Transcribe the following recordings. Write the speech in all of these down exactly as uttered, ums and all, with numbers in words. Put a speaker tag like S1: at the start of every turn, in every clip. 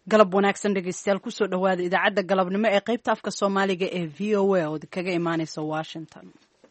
S1: galab wanaagsan dhegeystayaal kusoo dhawaada idaacadda galabnimo ee qaybta afka soomaaliga ee v o a oo kaga imaaneysa Washington.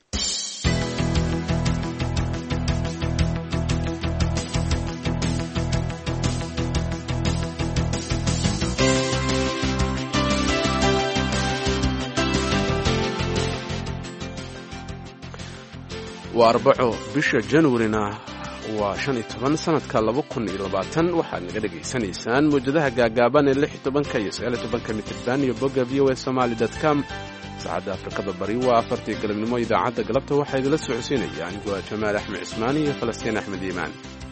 S2: waa arbaco bisha January-na waa shan iyo toban sanadka laba kun iyo labaatan waxaad naga dhageysanaysaan muujadaha gaagaaban ee lix iyo tobanka iyo sagaal iyo tobanka mitirban iyo bogga v o a somali dot com. saacadda afrikada bari waa afartii galabnimo. idaacadda galabta waxaa idila socodsiinaya anigoo ah Jamaal Axmed Cismaan iyo Falastiin Axmed Iimaan.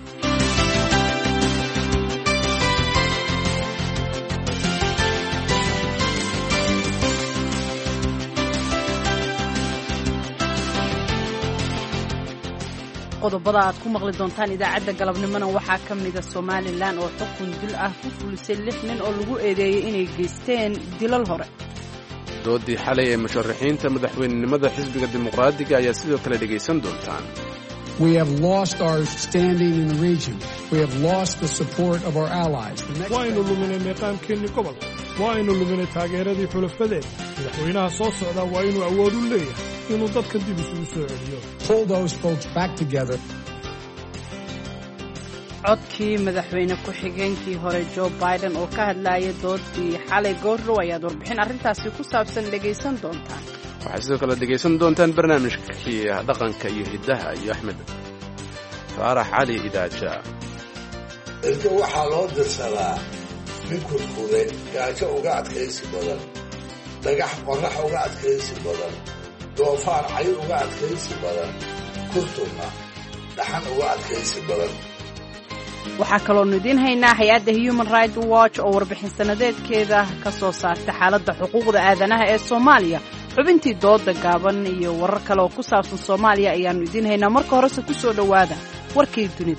S1: qodobada aad ku maqli doontaan idaacadda galabnimona waxaa ka mida Somaliland oo xukun dil ah ku fulisay lix nin oo lagu eedeeyay inay geysteen dilal hore.
S2: doodii xalay ee musharaxiinta madaxweynenimada xisbiga dimuqraadiga ayaa sidoo kale dhegaysan doontaan.
S3: We have lost our standing in the region. We have lost the support of our allies.
S4: Waaynu luminay meeqaamkeenni gobolka. Waaynu luminay taageeradii xulafadeen. Madaxweynaha soo socda waa inuu awood u leeyahay inuu dadka dib isugu soo celiyo.
S3: Pull those folks back together.
S1: codkii madaxweyne ku-xigeenkii hore Joe Biden oo ka hadlayay doodii xalay goorrow ayaad warbixin arrintaasi ku saabsan dhegaysan doontaan.
S2: waxaad sidoo kale dhegaysan doontaan barnaamijkii dhaqanka iyo hiddaha iyo Axmed Faarax Cali Idaaja.
S5: Ilka waxaa loo dirsadaa mid kurkude gaajo uga adkaysi badan, dhagax qorax uga adkaysi badan, doofaar cay uga adkaysi badan, kurtuna dhaxan uga adkaysi badan.
S1: waxaa kaloo idiin haynaa hay-adda Human Rights Watch oo warbixin sanadeedkeeda ka soo saartay xaaladda xuquuqda aadanaha ee Soomaaliya. xubintii dooda gaaban iyo warar kale oo ku saabsan Soomaaliya ayaanu idiin haynaa. marka horese ku soo dhawaada warkii dunida.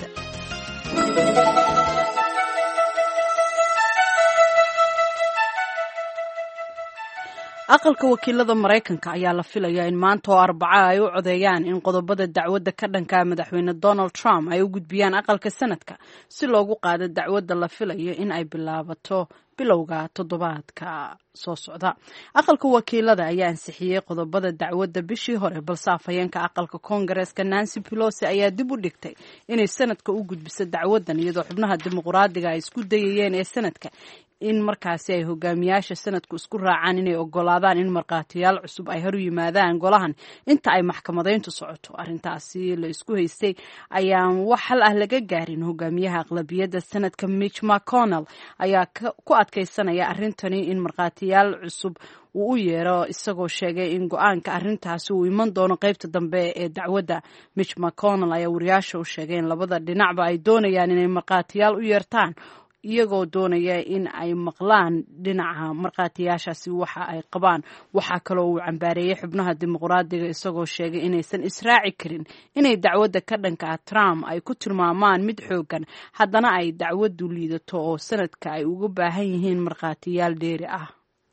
S1: aqalka wakiilada Mareykanka ayaa la filayaa in maanta oo Arbaca ay u codeeyaan in qodobada dacwadda ka dhanka madaxweyne Donald Trump ay u gudbiyaan aqalka sanadka si loogu qaado dacwadda la filayo in ay bilaabato bilowga toddobaadka soo socda. aqalka wakiilada ayaa ansixiyay qodobada dacwadda bishii hore, balse afhayeenka aqalka Koongareeska Nancy Pelosi ayaa dib u dhigtay inay sanadka u gudbiso dacwaddan, iyadoo xubnaha dimuqraadiga ay isku dayayeen ee sanadka in markaasi ay hogaamiyaasha sanadku isku raacaan inay ogolaadaan in markhaatiyaal cusub ay hor yimaadaan golahan inta ay maxkamadeyntu socoto. arrintaasi la isku haystay ayaan wax hal ah laga gaarin. hogaamiyaha aqlabiyadda sanadka Mitch McConnell ayaa ku adkaysanaya arrintani in markhaatiyaal cusub uu u yeero, isagoo sheegay in go-aanka arrintaasi uu iman doono qaybta dambe ee dacwadda. Mitch McConnell ayaa wariyaasha u sheegay in labada dhinacba ay doonayaan inay markhaatiyaal u yeertaan, iyagoo doonaya in ay maqlaan dhinaca markhaatiyaashaasi waxa ay qabaan. waxaa kaloo uu cambaareeyey xubnaha dimuqraadiga, isagoo sheegay inaysan israaci karin inay dacwadda ka dhanka Trump ay ku tilmaamaan mid xoogan, haddana ay dacwaddu liidato oo sanadka ay uga baahan yihiin markhaatiyaal dheeri ah.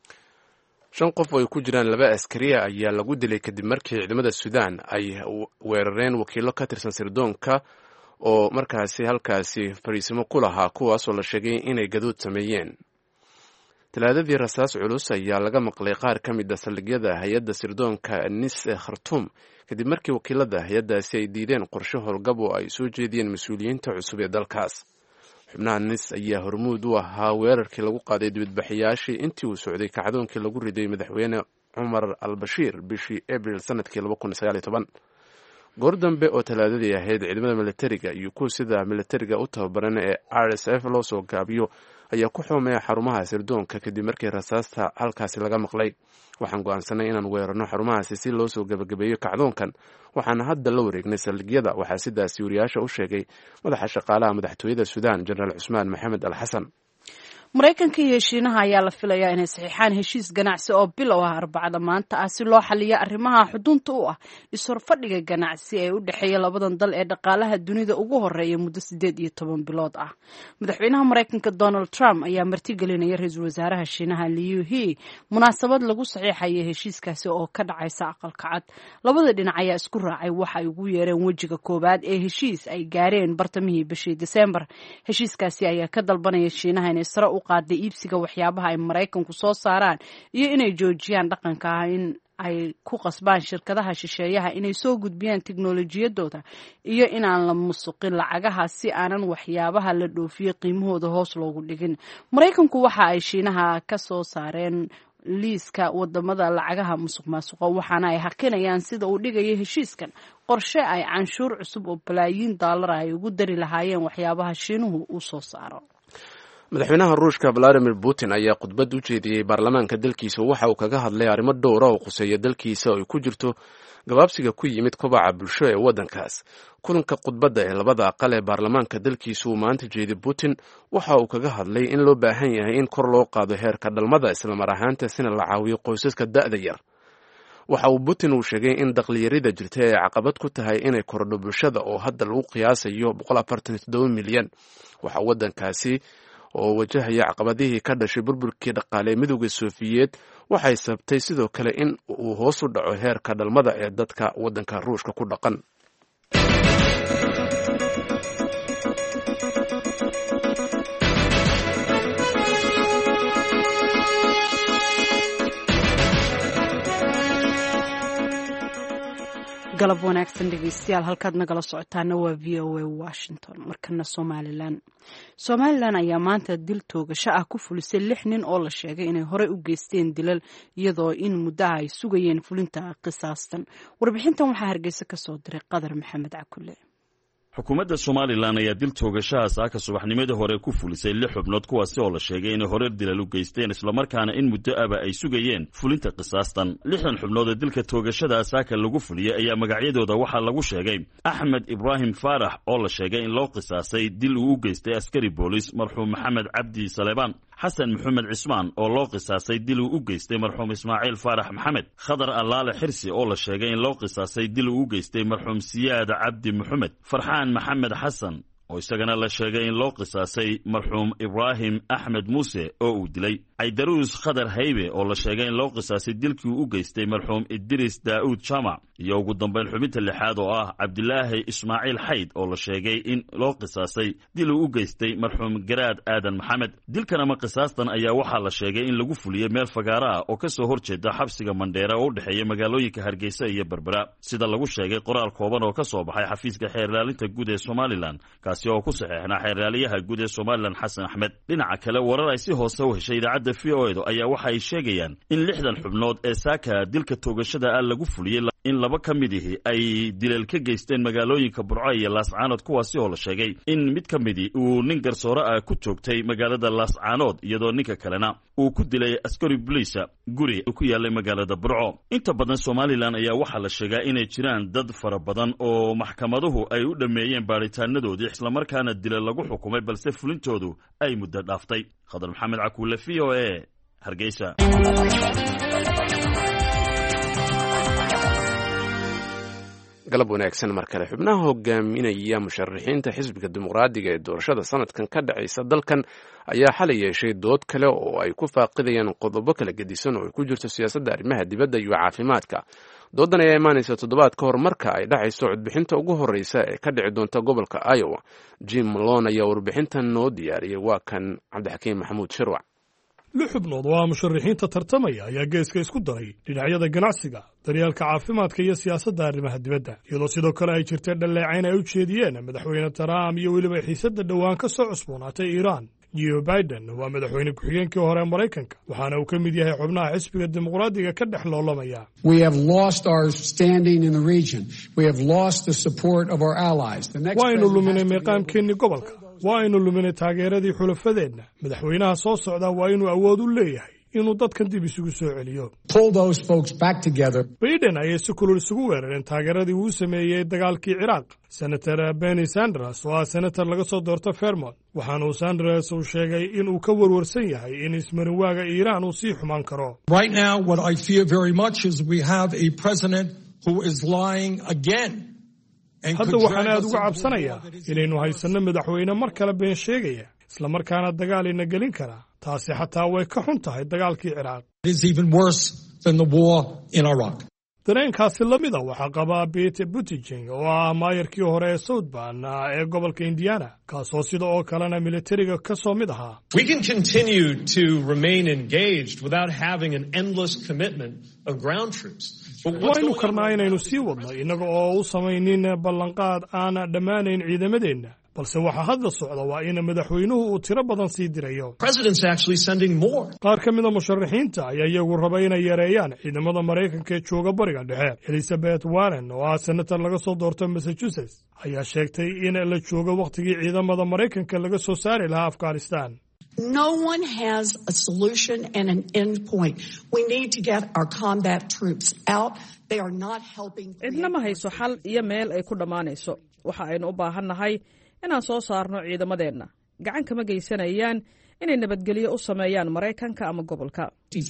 S2: shan qof oo ay ku jiraan laba askariya ayaa lagu dilay kadib markii ciidamada Suudaan ay weerareen wakiilo ka tirsan sirdoonka oo markaasi halkaasi fariisimo ku lahaa, kuwaasoo la sheegay inay gadood sameeyeen. talaadadii rasaas culus ayaa laga maqlay qaar ka mid a saldhigyada hay-adda sirdoonka nis ee Khartoum kadib markii wakiilada hay-addaasi ay diideen qorshe howlgab oo ay soo jeediyeen mas-uuliyiinta cusub ee dalkaas. xubnaha nis ayaa hormuud u ahaa weerarkii lagu qaaday dibadbaxayaashii intii uu socday kacdoonkii lagu riday madaxweyne Cumar al-Bashiir bishii Abriil sanadkii laba kun iyo sagaal iyo toban. goor dambe oo talaadadii ahayd, ciidamada militariga iyo kuwa sida militariga u tababaran ee R S F loo soo gaabiyo ayaa ku xumeeya xarumaha sirdoonka kadib markii rasaasta halkaasi laga maqlay. waxaan go'aansanay inaan weerarno xarumahaasi si loo soo gabagabeeyo kacdoonkan, waxaana hadda la wareegnay saldhigyada. waxaa sidaasi wariyaasha u sheegay madaxa shaqaalaha madaxtooyada Suudaan Jenaraal Cusmaan Maxamed Al Xasan.
S1: Mareykanka iyo Shiinaha ayaa la filayaa inay saxiixaan heshiis ganacsi oo bilow ah Arbacada maanta ah si loo xalliyo arrimaha xudunta u ah is-horfadhiga ganacsi ee u dhexeeya labadan dal ee dhaqaalaha dunida ugu horeeya muddo sideed iyo toban bilood ah. madaxweynaha Mareykanka Donald Trump ayaa martigelinaya ra-iisul wasaaraha Shiinaha Liu He munaasabad lagu saxiixayo heshiiskaasi oo ka dhacaysa aqalka cad. labada dhinac ayaa isku raacay waxa ay ugu yeereen wejiga koobaad ee heshiis ay gaareen bartamihii bishii December. heshiiskaasi ayaa ka dalbanaya Shiinaha inay sare u qaaday iibsiga waxyaabaha ay maraykanku soo saaraan iyo inay joojiyaan dhaqanka ah in ay ku qasbaan shirkadaha shisheeyaha inay soo gudbiyaan tiknolojiyadooda iyo inaan la musuqin lacagaha si aanan waxyaabaha la dhoofiyey qiimahooda hoos loogu dhigin. Maraykanku waxa ay Shiinaha ka soo saareen liiska wadamada lacagaha musuq maasuqa waxaana ay hakinayaan sida uu dhigaya heshiiskan qorshe ay canshuur cusub oo balaayiin daalar ay ugu dari lahaayeen waxyaabaha Shiinuhu uu soo saaro.
S2: madaxweynaha ruushka Vladimir Putin ayaa khudbad u jeediyey baarlamaanka dalkiisa waxa uu kaga hadlay arrimo dhowr ah oo khuseeya dalkiisa oo ay ku jirto gabaabsiga ku yimid kobaca bulsho ee waddankaas. kulanka khudbadda ee labada aqal ee baarlamaanka dalkiisa uu maanta jeediyey Putin waxa uu kaga hadlay in loo baahan yahay in kor loo qaado heerka dhalmada isla mar ahaantaasina la caawiyo qoysaska da'da yar. waxa uu Putin uu sheegay in dakhli-yarida jirta ay caqabad ku tahay inay kordho bulshada oo hadda lagu qiyaasayo boqol afartan iyo toddoba milyan. waxa waddankaasi oo wajahaya caqabadihii ka dhashay burburkii dhaqaale ee midowga Soofiyeed waxay sabtay sidoo kale in uu hoos u dhaco heerka dhalmada ee dadka waddanka Ruushka ku dhaqan.
S1: galab wanaagsan dhegeystayaal halkaad nagala socotaana waa v o a Washington. markana Somaliland Somaliland ayaa maanta dil toogasho ah ku fulisay lix nin oo la sheegay inay horey u geysteen dilal iyadoo in muddo ay sugayeen fulinta qisaastan. warbixintan waxaa Hargeysa ka soo diray Qadar Maxamed Cakule.
S6: xukuumadda Somaliland ayaa dil toogashaha saaka subaxnimadii hore ku fulisay lix xubnood kuwaasi oo la sheegay inay hore dilal u geysteen isla markaana in muddo aba ay sugayeen fulinta qisaastan. lixdan xubnood ee dilka toogashada saaka lagu fuliyay ayaa magacyadooda waxaa lagu sheegay Axmed Ibrahim Faarax oo la sheegay in loo qisaasay dil uu u geystay askari boolis marxuum Maxamed Cabdi Saleebaan, xasan maxamed cismaan oo loo qisaasay dil uu u geystay marxuum Ismaaciil Faarax Maxamed, Khadar Allaale Xirsi oo la sheegay in loo qisaasay dil uu u geystay marxuum Siyaad Cabdi Maxamed, Farxaan Maxamed Xasan oo isagana la sheegay in loo qisaasay marxuum Ibraahim Axmed Muuse oo uu dilay, Aydaruus Khadar Haybe oo la sheegay in loo qisaasay dilkii uu u geystay marxuum Idris Daa'uud Jamac, iyo ugu dambeyn xubinta lixaad oo ah Cabdilaahi Ismaaciil Xayd oo la sheegay in loo qisaasay dil uu u geystay marxuum Garaad Aadan Maxamed. dilkan ama qisaastan ayaa waxaa la sheegay in lagu fuliyey meel fagaara ah oo ka soo horjeeda xabsiga Mandheera oo u dhexeeya magaalooyinka Hargeysa iyo Berbera, sida lagu sheegay qoraal kooban oo ka soo baxay xafiiska xeer ilaalinta guud ee Somaliland kaasi oo ku saxeexnaa xeer ilaaliyaha guud ee Somaliland Xasan Axmed. dhinaca kale warar ay si hoose u heshay idaacadda V O A ayaa waxa ay sheegayaan in lixdan xubnood ee saaka dilka toogashada ah lagu fuliyey in laba ka mid ihi ay dilal ka geysteen magaalooyinka Burco iyo Laascaanood kuwaasi oo la sheegay in mid ka midi uu nin garsoore ah ku toogtay magaalada Laascaanood iyadoo ninka kalena uu ku dilay askari booliisa guri ku yaalay magaalada Burco. inta badan Somaliland ayaa waxaa la sheegaa inay jiraan dad fara badan oo maxkamaduhu ay u dhameeyeen baaritaanadoodii isla markaana dilal lagu xukumay balse fulintoodu ay muddo dhaaftay. Khadar Maxamed Cakule, V O A, Hargeysa.
S2: galab wanaagsan mar kale. xubnaha hogaaminaya musharaxiinta xisbiga dimuqraadiga ee doorashada sanadkan ka dhacaysa dalkan ayaa xalay yeeshay dood kale oo ay ku faaqidayaan qodobo kala gedisan oo ay ku jirto siyaasadda arrimaha dibadda iyo caafimaadka. doodan ayaa imaanaysa toddobaad ka hor marka ay dhacayso codbixinta ugu horreysa ee ka dhici doonta gobolka Iowa. Jim Malone ayaa warbixintan noo diyaariyey, waa kan Cabdixakiim Maxamuud Shirwac.
S4: lix xubnood oo ah musharaxiinta tartamaya ayaa geeska isku daray dhinacyada ganacsiga, daryeelka caafimaadka iyo siyaasadda arrimaha dibadda, iyadoo sidoo kale ay jirtay dhaleecayn ay u jeediyeen madaxweyne Trump iyo weliba xiisadda dhowaan ka soo cusboonaatay Iiraan. Joe Biden waa madaxweyne ku-xigeenkii hore ee Maraykanka waxaana uu ka mid yahay xubnaha xisbiga dimuqraadiga ka dhex loolamaya.
S3: We have lost our standing in the region. We have lost the support of our allies.
S4: Waaynu luminay meeqaamkeennii gobolka. waa aynu luminay taageeradii xulafadeenna. madaxweynaha soo socda waa inuu awood u leeyahay inuu dadkan dib isugu soo celiyo. Biden ayay si kulul isugu weerareen taageeradii uu sameeyey dagaalkii Ciraaq. Senator Bernie Sanders oo ah senator laga soo doorto Vermont waxaana uu Sanders uu sheegay in uu ka warwarsan yahay in ismarinwaaga Iiraan uu sii xumaan karo.
S7: Right now what I fear very much is we have a president who is lying again.
S4: hadda waxaan aad uga cabsanayaa inaynu haysanno madaxweyne mar kale been sheegaya isla markaana dagaal ina gelin kara. taasi xataa way ka xun tahay dagaalkii Ciraaq. dareenkaasi lamida waxaa qabaa Pete Buttigieg oo ah maayarkii hore ee South Bend ee gobolka Indiana, kaasoo sida oo kalena militariga ka soo mid ahaa.
S7: We can continue to remain engaged without having an endless commitment of ground troops.
S4: waynu karnaa inaynu sii wadno innaga oo u samaynin ballanqaad aan dhammaanayn ciidamadeenna, balse waxa hadda socda waa in madaxweynuhu uu tiro badan sii dirayo. qaar ka mida musharaxiinta ayaa iyagu raba inay yareeyaan ciidamada Maraykanka ee jooga bariga dhexe. Elizabeth Warren oo ah senator laga soo doortay Massachusetts ayaa sheegtay in la joogo wakhtigii ciidamada Maraykanka laga soo saari lahaa Afghanistan.
S8: No one has a solution and an end point. We need to get our combat troops out. They are not helping.
S9: Cidna ma hayso xal iyo meel ay ku dhamaanayso. Waxa aynu u baahannahay inaan soo saarno ciidamadeenna. Gacan kama geysanayaan inay nabadgelyo u sameeyaan Maraykanka ama gobolka.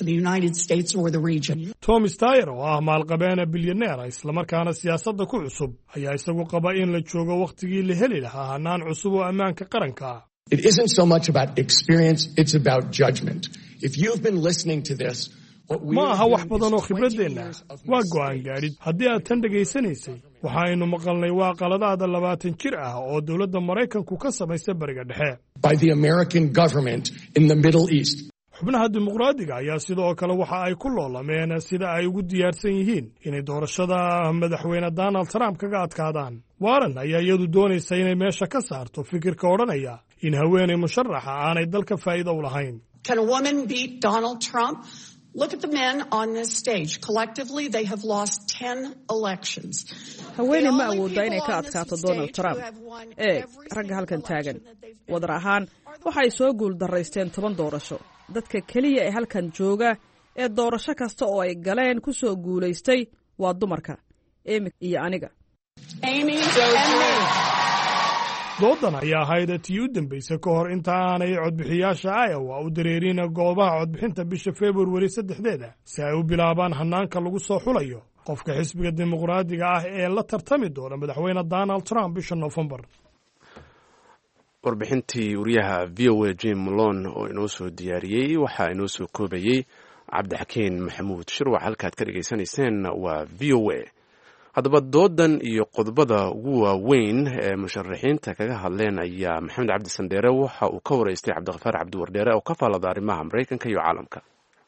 S4: Tom Steyer oo ah maalqabeena bilyaneer isla markaana siyaasadda ku cusub ayaa isagu qaba in la joogo wakhtigii la heli lahaa hannaan cusub oo ammaanka qaranka.
S10: It isn't so much about experience, it's about judgment. If you've been listening to this,
S4: ma aha wax badan oo khibradeenna waa go'aan gaadhid. Haddii aad tan dhegaysanaysay, waxaynu maqalnay waa qaladaada labaatan jir ah oo dowladda Maraykanku ka samaysay bariga dhexe.
S10: By the American government in the Middle East.
S4: xubnaha dimuqraadiga ayaa sidoo kale waxa ay ku loolameen sida ay ugu diyaarsan yihiin inay doorashada madaxweyne Donald Trump kaga adkaadaan. Warren ayaa iyadu doonaysa inay meesha ka saarto fikirka odhanaya in haweeney musharaxa aanay dalka faa'iido u lahayn.
S8: Can a woman beat Donald Trump? Look at the men on this stage. Collectively, they have lost ten elections.
S9: haweeney ma awooda inay ka adkaato Donald Trump. Ee ragga halkan taagan wadar ahaan waxay soo guul daraysteen toban doorasho. dadka kaliya ee halkan jooga ee doorasho kasta oo ay galeen ku soo guulaystay waa dumarka, Amy iyo aniga.
S8: Amy
S4: doodan ayaa ahayd tii u dambaysay ka hor inta aanay codbixiyaasha Iowa u dareerin goobaha codbixinta bisha February saddexdeeda si ay u bilaabaan hanaanka lagu soo xulayo qofka xisbiga dimuqraadiga ah ee la tartami doona madaxweyne Donald Trump bisha November.
S2: warbixintii wariyaha V O A Jim Malone oo inoo soo diyaariyey waxaa inoo soo koobayey Cabdixakiin Maxamuud Shirwac. halkaad ka dhageysanayseen waa V O A. haddaba doodan iyo qodobada ugu waaweyn ee musharaxiinta kaga hadleen ayaa Maxamed Cabdi Sandheere waxa uu ka wareystay Cabdiqafaar Cabdiwardheere oo ka faallada arrimaha Maraykanka iyo caalamka.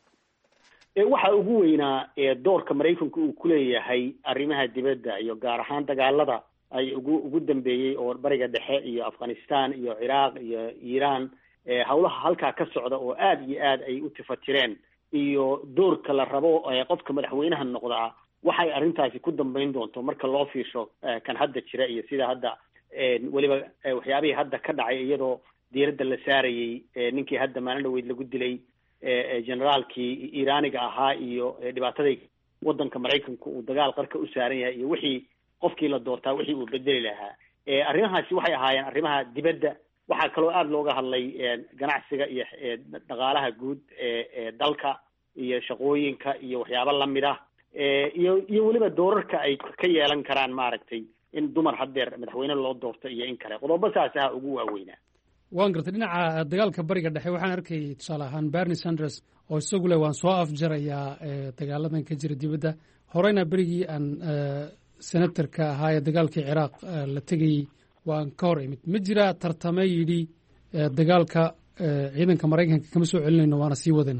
S11: waxa ugu weynaa ee doorka Maraykanku uu ku leeyahay arrimaha dibadda iyo gaar ahaan dagaalada ay ugu ugu dambeeyay oo bariga dhexe iyo Afghanistan iyo Iraq iyo Iran ee hawlaha halka ka socda oo aad iyo aad ay u tifatireen iyo doorka la rabo ee qofka madaxweynaha noqdaa waxay arrintaasi ku dambeyn doonto marka loo fiirsho kan hadda jira iyo sida hadda waliba waxyaabihii hadda ka dhacay iyadoo diiradda la saarayay ninkii hadda maalin dhaweyd lagu dilay generaalkii Iraaniga ahaa iyo dhibaatadii waddanka Maraykanku uu dagaal qarka u saaran yahay iyo wixii qofkii la doortaa wixii uu bedeli lahaa. arrimahaasi waxay ahaayeen arrimaha dibadda. waxaa kaloo aad looga hadlay ganacsiga iyo dhaqaalaha guud ee dalka iyo shaqooyinka iyo waxyaabo la mid ah iyo iyo waliba doorarka ay ka yeelan karaan maaragtay in dumar hadeer madaxweyne loo doorto iyo in kale. qodobo saas ah ugu waaweynaa.
S12: waan gartay dhinaca dagaalka bariga dhexe waxaan arkay tusaale ahaan Bernie Sanders oo isagu leh waan soo afjarayaa dagaaladan ka jira dibadda. horeyna berigii aan senatorka ahaa ee dagaalkii Ciraaq la tegay waan ka hor imid. ma jira tartame yidhi dagaalka ciidanka Maraykanka kama soo celinayno waana sii wadayna.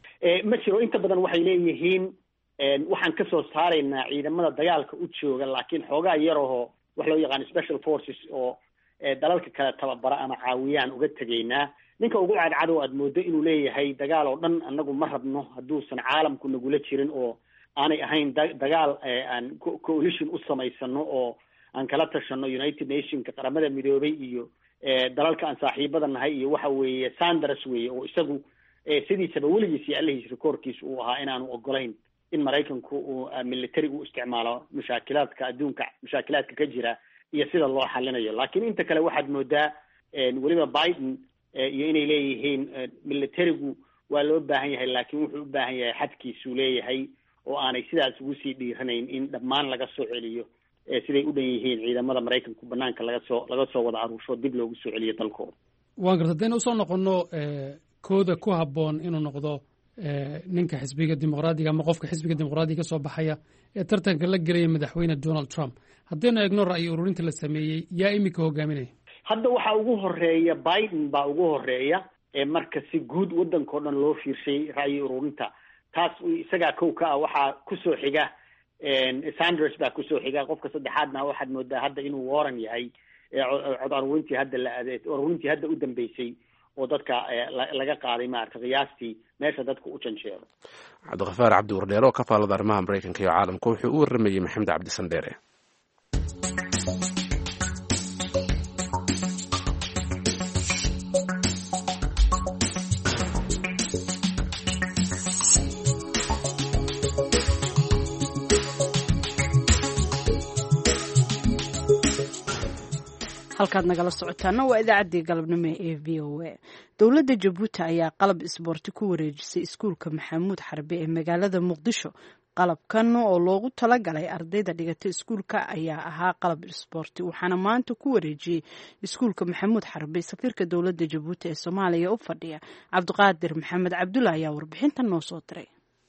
S11: ma jiro. inta badan waxay leeyihiin waxaan ka soo saaraynaa ciidamada dagaalka u jooga laakiin xoogaa yarahoo wax loo yaqaan special forces oo dalalka kale tababara ama caawiyaan uga tegaynaa. ninka ugu cadcado aad moodo inuu leeyahay dagaal oo dhan anagu ma rabno hadduusan caalamku nagula jirin oo aanay ahayn dagaal aan coalition u samaysano oo aan kala tashano United Nationka qaramada midoobay iyo dalalka aan saaxiibada nahay iyo waxa weeye Sanders weeye oo isagu sidiisaba weligiis iyo allahiis rekoorkiisa uu ahaa inaanu ogolayn in Maraykanku uu military u isticmaalo mushaakilaadka adduunka mushaakilaadka ka jira iyo sida loo xalinayo. laakiin inta kale waxaad moodaa weliba Biden iyo inay leeyihiin militarigu waa loo baahan yahay laakiin wuxuu u baahan yahay xadkiisu leeyahay oo aanay sidaas ugu sii dhiiranayn in dhammaan laga soo celiyo siday u dhan yihiin ciidamada Maraykanku banaanka laga soo laga soo wada aruusho dib loogu soo celiyo dalkooda.
S12: waan gartay inuu soo noqono kooda ku habboon inuu noqdo ninka xisbiga dimuqraadiga ama qofka xisbiga dimuqraadiga ka soo baxaya ee tartanka la gelaya madaxweyne donald trump haddaynu eegno ra'yi ururinta la sameeyey yaa iminka hogaaminaya
S11: hadda waxaa ugu horeeya biden baa ugu horeeya marka si guud waddanka o dhan loo fiirshay ra'yi ururinta taas isagaa kow ka ah waxaa kusoo xiga sanders baa kusoo xiga qofka saddexaadna waxaad moodaa hadda inuu warren yahay cod arurintii hadda la arurintii hadda u dambeysay oo dadka laga qaaday maarata qiyaastii meesha dadka u janjeero
S2: cabdikafaar cabdi wardheere oo ka faalada arrimaha maraykanka iyo caalamka wuxuu u warramayey maxamed cabdi sandheere
S1: halkaad nagala socotaana waa idaacaddii galabnimo ee v o a dowladda jabuuti ayaa qalab isboorti ku wareejisay iskuulka maxamuud xarbe ee magaalada muqdisho qalabkan oo loogu talagalay ardayda dhigata iskuulka ayaa ahaa qalab isboorti waxaana maanta ku wareejiyey iskuulka maxamuud xarbe safiirka dowladda jabuuti ee soomaaliya u fadhiya cabdiqaadir maxamed cabdulla ayaa warbixintan noo soo diray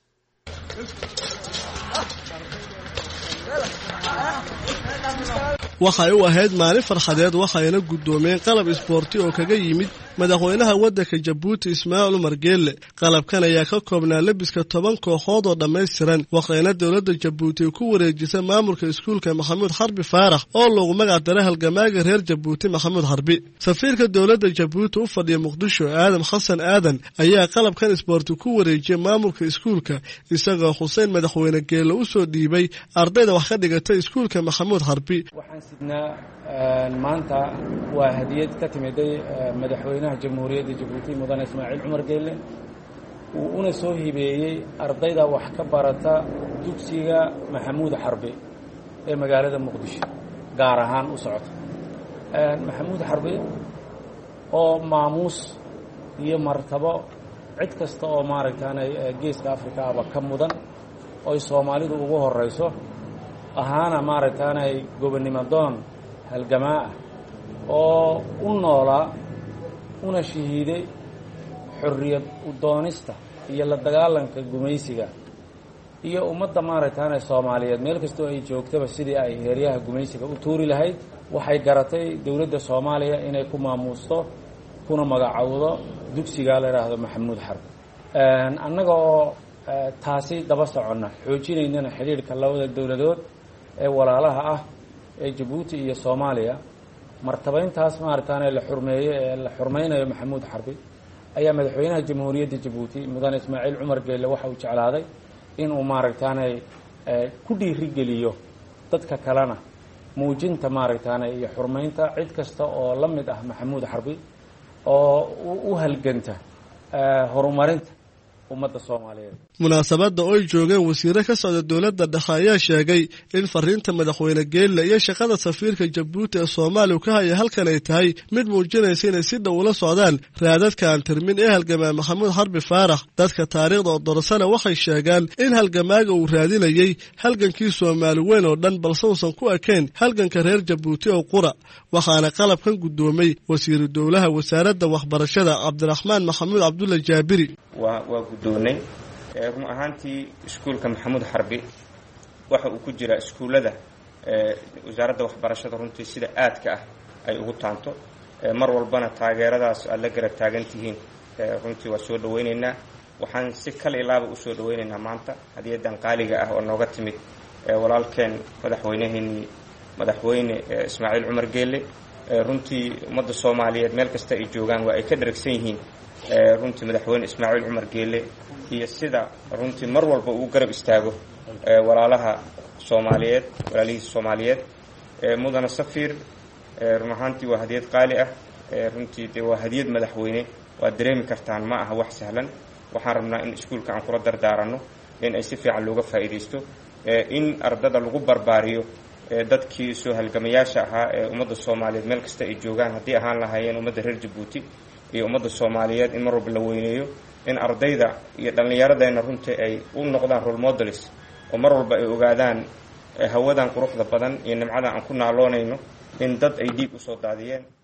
S13: waxay u ahayd maalin farxadeed waxayna guddoomeen qalab isboorti oo kaga yimid madaxweynaha waddanka jabuuti ismaaciil umar geelle qalabkan ayaa ka koobnaa lebiska toban kooxood oo dhammaystiran waxayna dowladda jabuuti ku wareejisay maamulka iskuulka maxamuud xarbi faarax oo loogu magac daray halgamaaga reer jabuuti maxamuud xarbi safiirka dowladda jabuuti u fadhiya muqdisho aadam xasan aadan ayaa qalabkan isboorti ku wareejiyay maamulka iskuulka isagoo xuseen madaxweyne geelle u soo dhiibay ardayda wax ka dhigatay iskuulka maxamuud xarbi
S14: waxaan sidnaa maanta waa hadiyad ka timiday madaxweynaha jamhuuriyadda jabuuti mudane ismaaciil cumar geelle uu una soo hibeeyey ardayda wax ka barata dugsiga maxamuud xarbi ee magaalada muqdisho gaar ahaan u socota maxamuud xarbi oo maamuus iyo martabo cid kasta oo maaragtaanay geeska afrika aba ka mudan oy soomaalidu ugu horrayso ahaana maaragtaanay gobonnimo doon halgamaa ah oo u noolaa una shahiiday xorriyad u doonista iyo la dagaalanka gumaysiga iyo ummadda maaragtaanay soomaaliyeed meel kastoo ay joogtaba sidii ay heeryaha gumaysiga u tuuri lahayd waxay garatay dowladda soomaaliya inay ku maamuusto kuna magacowdo dugsigaa la idhaahdo maxamuud xarbi annaga oo taasi daba soconna xoojinaynana xidhiidhka labada dowladood ee walaalaha ah ee jabuuti iyo soomaaliya martabayntaas maaragtaane la xurmeeye ee la xurmaynayo maxamuud xarbi ayaa madaxweynaha jamhuuriyadda jabuuti mudane ismaaciil cumar geelle waxa uu jeclaaday inuu maaragtaanay ku dhiirigeliyo dadka kalena muujinta maaragtaane iyo xurmaynta cid kasta oo la mid ah maxamuud xarbi oo u halganta horumarinta ummadda soomaaliyeed
S13: munaasabadda oo ay joogeen wasiire ka socda dowladda dhexe ayaa sheegay in fariinta madaxweyne geelle iyo shaqada safiirka jabuuti ee soomaaliya ka haya halkan ay tahay mid muujinaysa inay si dhow ula socdaan raadadka aan tirmin ee halgamaa maxamuud xarbi faarax dadka taariikhda oo dorsana waxay sheegaan in halgamaaga uu raadinayey halgankii soomaali weyn oo dhan balse uusan ku ekayn halganka reer jabuuti oo qura waxaana qalabkan guddoomay wasiiru dowlaha wasaaradda waxbarashada cabdiraxmaan maxamuud cabdulla jaabiri
S15: waa guddoonay run ahaantii iskuulka maxamuud xarbi waxa uu ku jiraa iskuullada wasaaradda waxbarashada runtii sida aadka ah ay ugu taanto mar walbana taageeradaas aad la garab taagan tihiin runtii waa soo dhawaynaynaa waxaan si kal ilaaba u soo dhawaynaynaa maanta hadiyadan qaaliga ah oo nooga timid walaalkeen madaxweyneheenii madaxweyne ismaaciil cumar geelle runtii ummadda soomaaliyeed meel kasta ay joogaan waa ay ka dharagsan yihiin runtii madaxweyne ismaaciil cumar geelle iyo sida runtii mar walba uu garab istaago walaalaha soomaaliyeed walaalihiisa soomaaliyeed mudana safiir run ahaantii waa hadiyad qaali ah runtii dee waa hadiyad madaxweyne waad dareemi kartaan ma aha wax sahlan waxaan rabnaa in iskuulka aan kula dardaaranno in ay si fiican looga faa'iidaysto in ardada lagu barbaariyo dadkii soo halgamayaasha ahaa ee ummadda soomaaliyeed meel kasta ay joogaan haddii ahaan lahaayeen ummadda reer jabuuti iyo ummadda soomaaliyeed in mar walba la weyneeyo in ardayda iyo dhallinyaradeenna runtii ay u noqdaan role models oo mar walba ay ogaadaan hawadan quruxda badan iyo nimcadan aan ku naaloonayno in dad ay dhiig usoo daadiyeen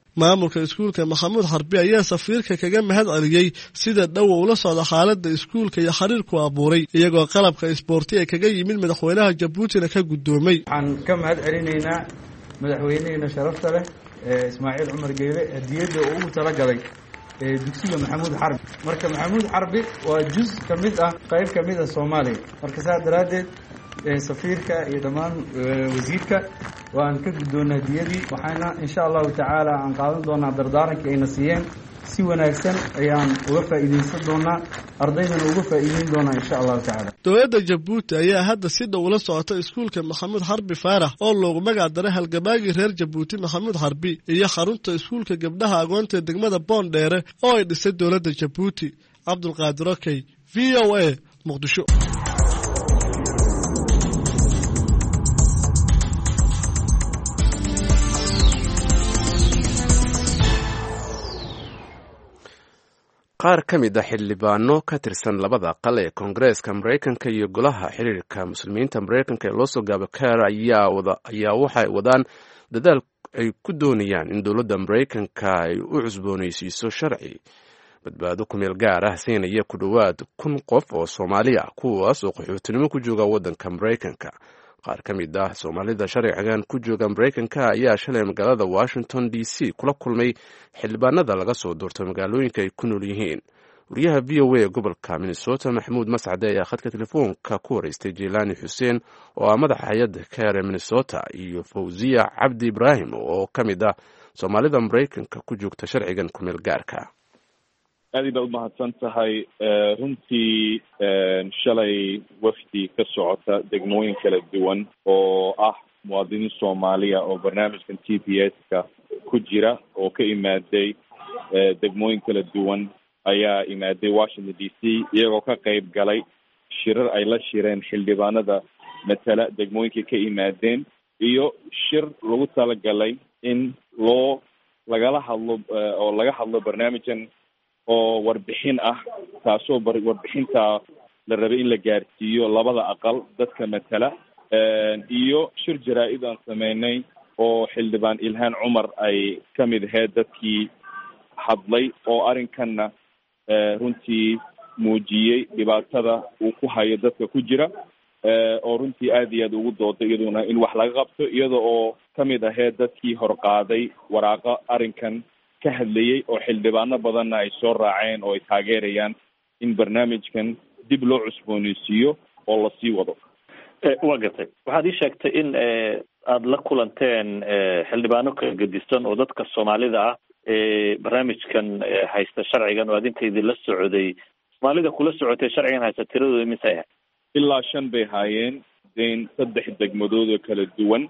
S13: maamulka iskuulka maxamuud xarbi ayaa safiirka kaga mahad celiyey sida dhow ula socda xaaladda iskuulka iyo xiriirku abuuray iyagoo qalabka isboorti ee kaga yimid madaxweynaha jabuutina ka guddoomay.
S16: waxaan ka mahad celinaynaa madaxweynaheena sharafta leh ee ismaaciil cumar geele hadiyadda uu ugu talagalay ee dugsiga maxamuud xarbi. marka maxamuud xarbi waa juz ka mid ah qayb ka mid ah Soomaaliya. marka saas daraaddeed safiirka iyo dhammaan wasiirka waan ka guddoonaa hadiyadii waxaana insha allahu tacaala aan qaadan doonaa dardaarankii ayna siiyeen si wanaagsan ayaan uga faa'iidaysan doonaa ardaydana uga faa'iideyn doonaa insha allahu tacaala.
S13: dowladda jabuuti ayaa hadda si dhow ula socota iskuulka maxamuud xarbi faarax oo loogu magac daray halgabaagii reer jabuuti maxamuud xarbi iyo xarunta iskuulka gabdhaha agoonta ee degmada boondheere oo ay dhisay dowladda jabuuti. cabdulqaadir okey v o a muqdisho.
S2: qaar ka mid a xildhibaano ka tirsan labada aqal ee koongareeska maraykanka iyo golaha xiriirka muslimiinta maraykanka ee loo soo gaabo ker ayaa waxay wadaan dadaal ay ku doonayaan in dowladda maraykanka ay u cusboonaysiiso sharci badbaado ku meel gaar ah siinaya ku dhowaad kun qof oo soomaali ah kuwaas oo qaxootinimo ku jooga waddanka maraykanka. qaar ka mid ah soomaalida sharcigan ku jooga maraykanka ayaa shalay magaalada washington d c kula kulmay xildhibaanada laga soo doorto magaalooyinka ay ku nool yihiin. wariyaha v o a gobolka minnesota maxamuud mascade ayaa khadka telefoonka ku wareystay jeylaani xuseen oo ah madaxa hay-adda ker ee minnesota iyo fawziya cabdi ibraahim oo ka mid ah soomaalida maraykanka ku joogta sharcigan ku meel gaarka.
S17: aad baad umahadsan tahay. runtii shalay wafdi ka socota degmooyin kala duwan oo ah muwaadiniin soomaaliya oo barnaamijkan t p s-ka ku jira oo ka imaaday degmooyin kala duwan ayaa imaaday washington d c iyagoo ka qayb galay shirar ay la shireen xildhibaanada matala degmooyinkay ka imaadeen iyo shir lagu talagalay in loo lagala hadlo oo laga hadlo barnaamijkan oo warbixin ah taasoo warbixinta la rabay in la gaarsiiyo labada aqal dadka matala iyo shir jaraa-id aan sameynay oo xildhibaan ilhaan cumar ay ka mid ahayd dadkii hadlay oo arrinkanna runtii muujiyey dhibaatada uu ku hayo dadka ku jira oo runtii aad iyo aad ugu dooday iyaduna in wax laga qabto iyada oo ka mid ahayd dadkii horqaaday waraaqo arrinkan ka hadlayey oo xildhibaano badanna ay soo raaceen oo ay taageerayaan in barnaamijkan dib loo cusbooneysiiyo oo lasii wado.
S18: waa gartay waxaad ii sheegtay in aada la kulanteen xildhibaano kala gedisan oo dadka soomaalida ah ee barnaamijkan haysta sharcigan oo adinkaydii la socday soomaalida kula socotay sharcigan haysta tiradooda misay ahayd?
S17: ilaa shan bay haayeen den saddex degmadood oo kala duwan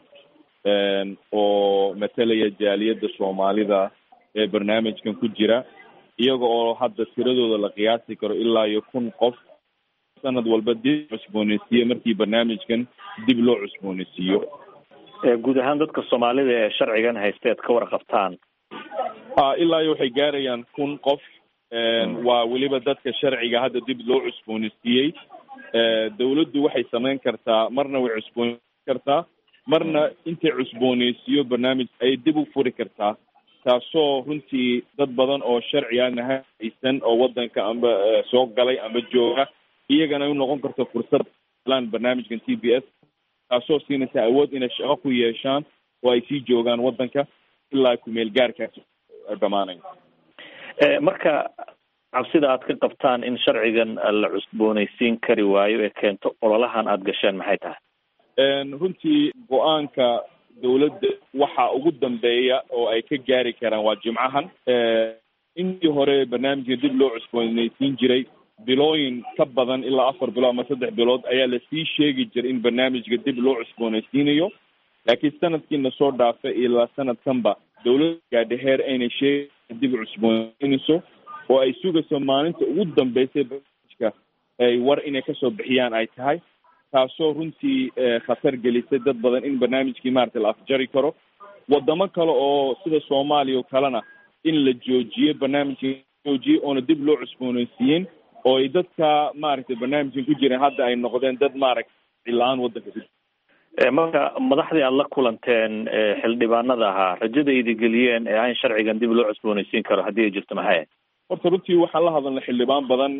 S17: oo matalaya jaaliyadda soomaalida ee barnaamijkan ku jira iyaga oo hadda tiradooda la qiyaasi karo ilaa iyo kun qof sanad walba dib cusbooneysiiye markii barnaamijkan dib loo cusbooneysiiyo.
S18: guud ahaan dadka soomaalida ee sharcigan haysteed ka warqabtaan
S17: ilaa iyo waxay gaarayaan kun qof. waa weliba dadka sharciga hadda dib loo cusbooneysiiyey. dawladdu waxay samayn kartaa marna way cusbooneysiin kartaa marna intay cusbooneysiiyo barnaamij ay dib u furi kartaa taasoo runtii dad badan oo sharci aan haysan oo wadanka amba soo galay amba jooga iyagana u noqon karto fursad lan barnaamijkan t b s taasoo siinaysa awood inay shaqo ku yeeshaan oo ay sii joogaan wadanka ilaa kumeel gaarkaas dhamaanayo.
S18: marka cabsida aad ka qabtaan in sharcigan la cusbooneysiin kari waayo ee keento ololahan aada gasheen maxay tahay?
S17: runtii go-aanka dawladda waxa ugu dambeeya oo ay ka gaari karaan waa jimcahan. intii hore barnaamijka dib loo cusbooneysiin jiray bilooyin ka badan ilaa afar bilood ama saddex bilood ayaa lasii sheegi jiray in barnaamijka dib loo cusbooneysiinayo laakiin sanadkiina soo dhaafay ilaa sanadkanba dawladda gaadhaheer aynay sheegi dib cusbooneysiinayso oo ay sugayso maalinta ugu dambeysay barnaamijka ay war inay kasoo bixiyaan ay tahay taasoo runtii khatar gelisay dad badan in barnaamijkii maaragtay la afjari karo. wadamo kale oo sida soomaaliya oo kalena in la joojiyo barnaamijka joojiye oona dib loo cusbooneysiiyeen oo ay dadka maaragtay barnaamijkan ku jireen hadda ay noqdeen dad maaragtay la-aan wadanka ku jira.
S18: marka madaxdii aad la kulanteen xildhibaanada ahaa rajada idi geliyeen ee aan sharcigan dib loo cusboonaysiin karo haddii ay jirto maxay
S17: horta runtii waxaan la hadalnay xildhibaan badan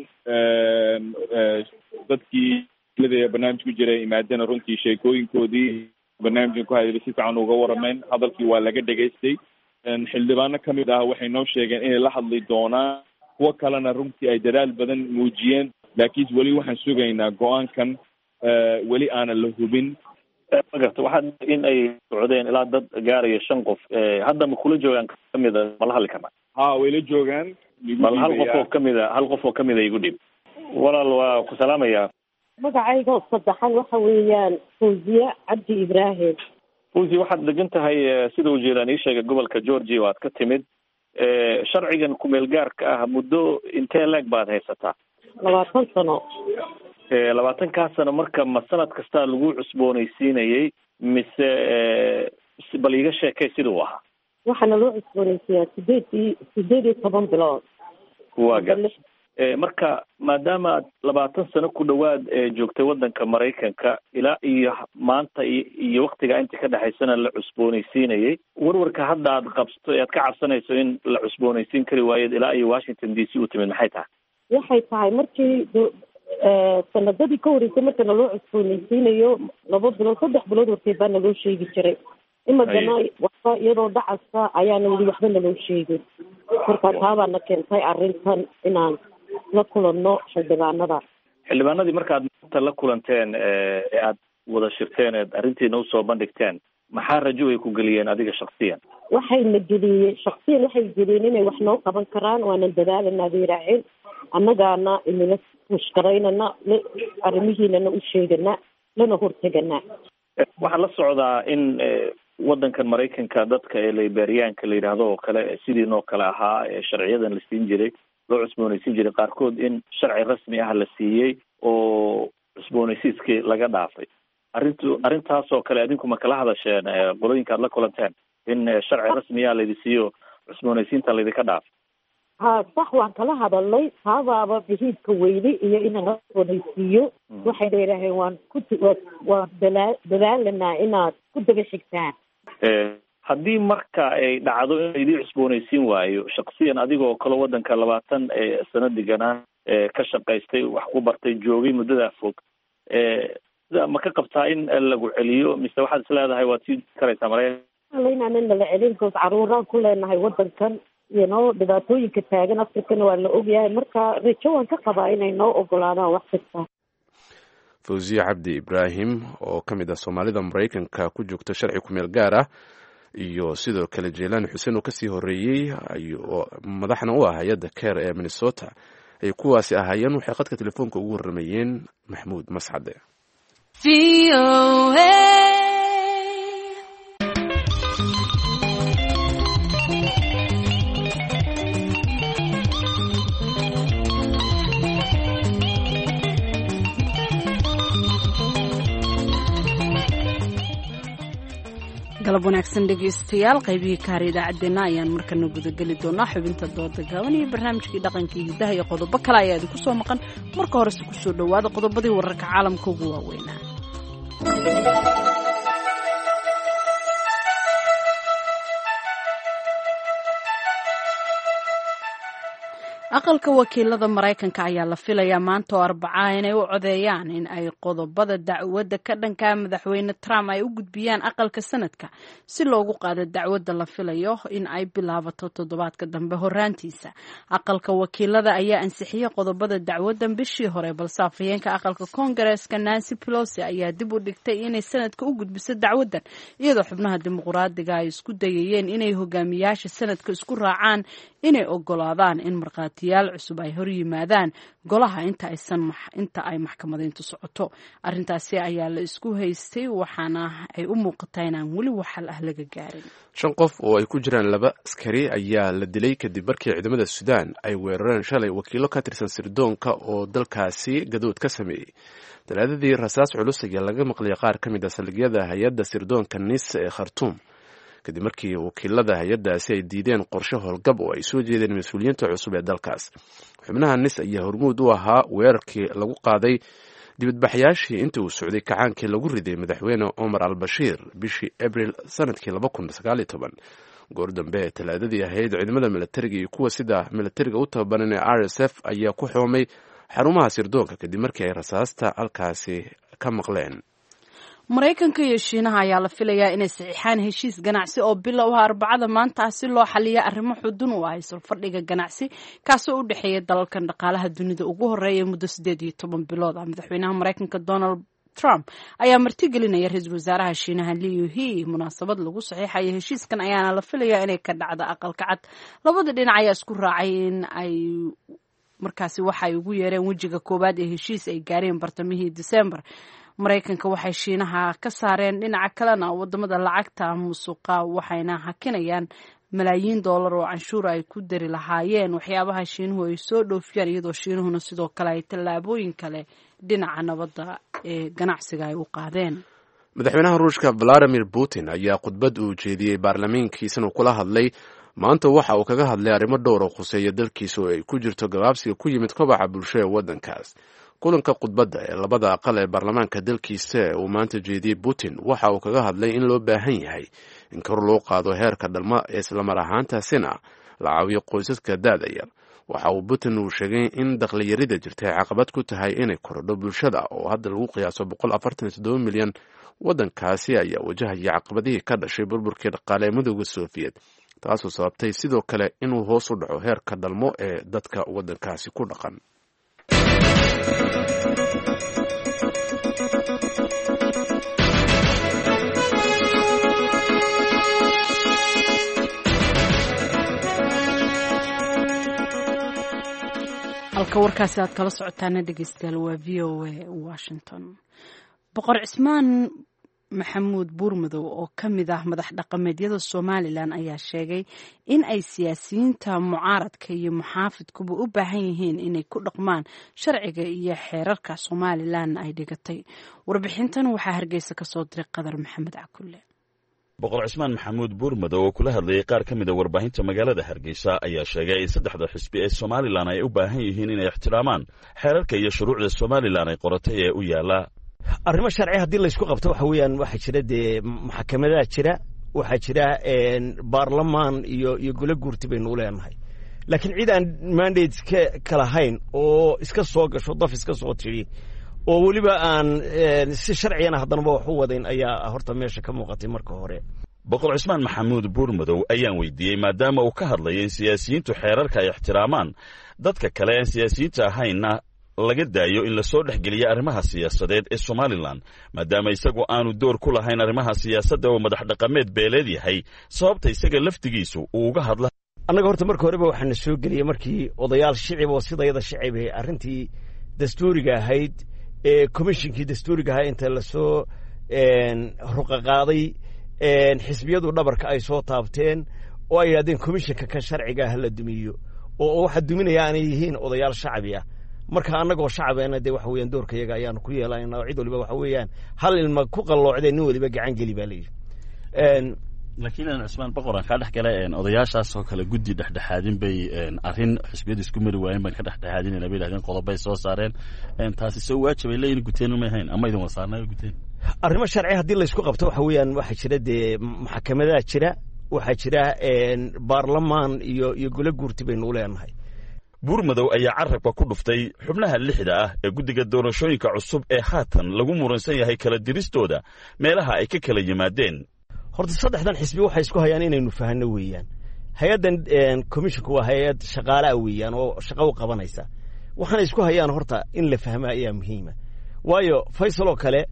S17: dadkii barnaamij ku jiray imaadana runtii sheekooyinkoodii barnaamijkan ku hadlay si fiican uga warameen hadalkii waa laga dhegaystay xildhibaano kamid ah waxay noo sheegeen inay la hadli doonaan kuwo kalena runtii ay dadaal badan muujiyeen laakiin weli waxaan sugaynaa go-aankan weli aanan la hubin
S18: magarta waxaa in ay socdeen ilaa dad gaaraya shan qof hadda ma kula joogaan kamida ma la hadli karnaa
S17: ha way la joogaan
S18: bal hal qof oo kamida hal qof oo kamida igu dhib walaal waa ku salaamaya
S19: magacayga saddexan waxa weeyaan fawziya cabdi ibraahim
S18: fawziya waxaad degan tahay sida uu jeelaan ii sheegay gobolka georgia oo aad ka timid sharcigan kumeel gaarka ah muddo intee leeg baad haysataa
S19: labaatan sano
S18: labaatankaa sano marka ma sanad kastaa lagu cusboonaysiinayay mise bal iga sheekay sida uu ahaa
S19: waxaana loo cusboonaysiiyaa sideed iyo sideed iyo toban bilood
S18: waa gar marka maadaama aad labaatan sano ku dhawaad joogtay wadanka maraykanka ilaa iyo maanta iyo waktiga inta ka dhexaysana la cusboonaysiinayay warwarka hadda aad qabsto ee aad ka cabsanayso in la cusboonaysiin kari waayeed ilaa iyo washington d c u timid maxay tahay
S19: waxay tahay markii sanadadii ka horeysay marka naloo cusboonaysiinayo laba bilood saddex bilood hortay baa naloo sheegi jiray imadana waxba iyadoo dhacasa ayaana weli waxba naloo sheegin marka taabaana keentay arrintan inaan la kulanno xildhibaanada
S18: xildhibaanadii markaad maanta la kulanteen ee aad wada shirteen eed arrintiina usoo bandhigteen maxaa rajo ay ku geliyeen adiga shaksiyan
S19: waxayna geliyeen shaksiyan waxay geliyeen inay wax noo qaban karaan waanan dadaalanaa bay raaceen annagaana inala mushkaraynana arrimihiinana u sheegana lana hortegana
S18: waxaa la socdaa in wadankan maraykanka dadka ee liberyaanka la yidhaahdo oo kale sidiinoo kale ahaa ee sharciyadan la siin jiray loo cusboonaysiin jiray qaarkood in sharci rasmi ah la siiyey oo cusboonaysiiskii laga dhaafay arrintu arrintaas oo kale adinku ma kala hadasheen qolooyinka aad la kulanteen in sharci rasmiya laydi siiyo cusboonaysiinta laydinka dhaafay
S19: ha sax waan kala hadalnay taabaaba bihiidka weyne iyo inaan la cusboonaysiiyo waxay leedahay waan ku waan dalaa dadaalanaa inaad ku daba xigtaan
S18: haddii marka ay dhacdo in laydii cusboonaysiin waayo shaksiyan adigoo kale wadanka labaatan sano deganaa ka shaqaystay wax ku bartay joogay muddadaa fog ma ka qabtaa in lagu celiyo mise waxaad is leedahay waad sii karaysaa maraykan
S19: inaanan nala celin koos caruuraan ku leenahay wadankan iyo noo dhibaatooyinka taagan afrikana waa la ogyahay marka rajo waan ka qabaa inay noo ogolaadaan wax kasta
S2: fawziya cabdi ibraahim oo ka mid ah soomaalida maraykanka ku joogta sharci kumeel gaar ah iyo sidoo kale jeelaan xuseen oo kasii horeeyey oo madaxna u ah hay-adda care ee minnesota ay kuwaasi ahaayeen waxay khadka telefoonka ugu warramayeen maxmuud mascade
S1: galab wanaagsan dhegaystayaal qaybihii kaar idaacaddeenna ayaan markana gudageli doonaa xubinta dooda gaaban iyo barnaamijkii dhaqankii hidaha iyo qodobo kale ayaa idinku soo maqan marka horese ku soo dhowaada qodobadii wararka caalamka ugu waaweynaa aqalka wakiilada maraykanka ayaa la filayaa maanta oo arbacaa inay u codeeyaan in ay qodobada dacwadda ka dhanka madaxweyne Trump ay u gudbiyaan aqalka sanadka si loogu qaado dacwadda la filayo in ay bilaabato toddobaadka dambe horaantiisa. Aqalka wakiilada ayaa ansixiyay qodobada dacwaddan bishii hore, balse afhayeenka aqalka Koongareeska Nancy Pelosi ayaa dib u dhigtay inay sanadka u gudbiso dacwaddan, iyadoo xubnaha dimuqraadiga ay isku dayayeen inay hogaamiyaasha sanadka isku raacaan inay ogolaadaan in markhaatiyaal cusub ay hor yimaadaan golaha inta aysan inta ay maxkamadayntu socoto. Arrintaasi ayaa la isku haystay, waxaana ay u muuqataa inaan weli waxal ah laga gaarin.
S2: shan qof oo ay ku jiraan laba askari ayaa la dilay kadib markii ciidamada Suudaan ay weerareen shalay wakiilo ka tirsan sirdoonka oo dalkaasi gadood ka sameeyey. Talaadadii rasaas culus ayaa laga maqlay qaar ka mid ah saldhigyada hay-adda sirdoonka Nice ee Khartoum kadib markii wakiilada hay-addaasi ay diideen qorshe howlgab oo ay soo jeedeen mas-uuliyiinta cusub ee dalkaas. xubnaha Nice ayaa hormuud u ahaa weerarkii lagu qaaday dibadbaxyaashii intii uu socday kacaankii lagu riday madaxweyne Omar al-Bashir bishii Abril sanadkii laba kun sagaal iyo toban. goor dambe ee talaadadii ahayd ciidamada militariga iyo kuwa sida militariga u tababaran ee R S F ayaa ku xoomay xarumaha sirdoonka kadib markii ay rasaasta halkaasi ka maqleen.
S1: Maraykanka iyo Shiinaha ayaa la filayaa inay saxiixaan heshiis ganacsi oo bilow ah Arbacada maanta si loo xalliyo arrimo xudun u ah fadhiga ganacsi kaasoo u dhexeeya dalalkan dhaqaalaha dunida ugu horeeya muddo sideed iyo toban bilood ah. Madaxweynaha Maraykanka Donald Trump ayaa martigelinaya ra-iisul wasaaraha Shiinaha Liu He munaasabad lagu saxiixayo heshiiskan ayaana la filayaa inay ka dhacdo aqalka cad. Labada dhinac ayaa isku raacay in ay markaasi waxa ay ugu yeereen wejiga koowaad ee heshiis ay gaareen bartamihii December. Maraykanka waxay Shiinaha ka saareen dhinaca kalena wadamada lacagta musuqa waxayna hakinayaan malaayiin dollar oo canshuur ay ku dari lahaayeen waxyaabaha Shiinuhu ay soo dhoofiyaan iyadoo Shiinuhuna sidoo kale ay tallaabooyin kale dhinaca nabadda ee ganacsiga ay u qaadeen.
S2: Madaxweynaha Ruushka Vladimir Putin ayaa khudbad uu jeediyey baarlamaankiisa kula hadlay maanta waxa uu kaga hadlay arrimo dhowr oo khuseeya dalkiisa oo ay ku jirto gabaabsiga ku yimid kobaca bulshada waddankaas. kulanka khudbadda ee labada aqal ee baarlamaanka dalkiisa uu maanta jeediyey Putin waxa uu kaga hadlay in loo baahan yahay in kor loo qaado heerka dhalma ee isla mar ahaantaasina la caawiyo qoysaska da'da yar. waxa uu Putin uu sheegay in dakhli yarida jirta ay caqabad ku tahay inay korodho bulshada oo hadda lagu qiyaaso boqol afartan iyo toddoba milyan. waddankaasi ayaa wajahaya caqabadihii ka dhashay burburkii dhaqaale ee midowga Soviet taasoo sababtay sidoo kale inuu hoos u dhaco heerka dhalmo ee dadka waddankaasi ku dhaqan.
S1: halka warkaasi aad kala socotaana dhegeystayaal waa v o a Washington. Boqor Cismaan Maxamuud Buurmadow oo ka mid ah madax dhaqameedyada Somaliland ayaa sheegay in ay siyaasiyiinta mucaaradka iyo muxaafidkuba u baahan yihiin inay ku dhaqmaan sharciga iyo xeerarka Somaliland ay dhigatay. Warbixintan waxaa Hargeysa ka soo diray Qadar Maxamed Cakulle.
S6: boqor Cismaan Maxamuud Buurmadow oo kula hadlayay qaar ka mid ah warbaahinta magaalada Hargeysa ayaa sheegay in saddexda xisbi ee Somaliland ay u baahan yihiin inay ixtiraamaan xeerarka iyo shuruucda Somaliland ay qoratay ee u yaala.
S20: arrimo sharci haddii la isku qabto waxa weeyaan waxa jira dee maxkamadaha jira waxa jira baarlamaan iyo iyo gole guurti baynu u leenahay laakiin cid aan mandate ka kala hayn oo iska soo gasho daf iska soo tiri oo waliba aan si sharciyana haddana wax u wadayn ayaa horta meesha ka muuqatay marka hore.
S6: boqor Cismaan Maxamuud Buurmadow ayaan weydiiyey maadaama uu ka hadlayay in siyaasiyiintu xeerarka ay ixtiraamaan dadka kale ee siyaasiyiinta ahayna laga daayo in la soo dhexgeliyo arrimaha siyaasadeed ee Somaliland maadaama isagu aanu door ku lahayn arrimaha siyaasadda oo madax dhaqameed beeleed yahay sababta isaga laftigiisu uu uga hadla.
S20: annaga horta marka horeba waxaana soo geliyay markii odayaal shicib oo sidayada shicib ay arrintii dastuuriga ahayd ee commissionkii dastuuriga ahaa inta la soo ruqa qaaday xisbiyadu dhabarka ay soo taabteen oo ay yidhahdeen commissionka ka sharciga ah la dumiyo oo waxa duminaya aanay yihiin odayaal shacbi ah. marka annagoo shacabena dee waxa weeyaan doorka iyaga ayaanu ku yeelanaa cid waliba waxa weeyaan hal ilma ku qalloocdeen nin waliba gacan geli baa layidhi.
S6: laakiin Cismaan boqoran ka dhex galay odayaashaas oo kale guddi dhexdhexaadin bay arrin xisbiyadu isku mari waayeen baan ka dhexdhexaadinayna bay yidhahdeen qodobay soo saareen taasi soo waajibay leeyihiin guteen uma ahayn ama idin wasaarnay guteen.
S20: arrimo sharci haddii la isku qabto waxa weeyaan waxa jira dee maxkamadaha jira waxa jira baarlamaan iyo iyo gole guurti baynu u leenahay.
S6: Buurmadow ayaa carabka ku dhuftay xubnaha lixda ah ee guddiga doorashooyinka cusub ee haatan lagu muransan yahay kala diristooda meelaha ay ka kala yimaadeen.
S20: horta saddexdan xisbi waxay isku hayaan inaynu fahanno weeyaan. hay-addan commissionku waa hay-ad shaqaale ah weeyaan oo shaqo u qabanaysa. waxaana isku hayaan horta in la fahmo ayaa muhiima. waayo Faysal oo kale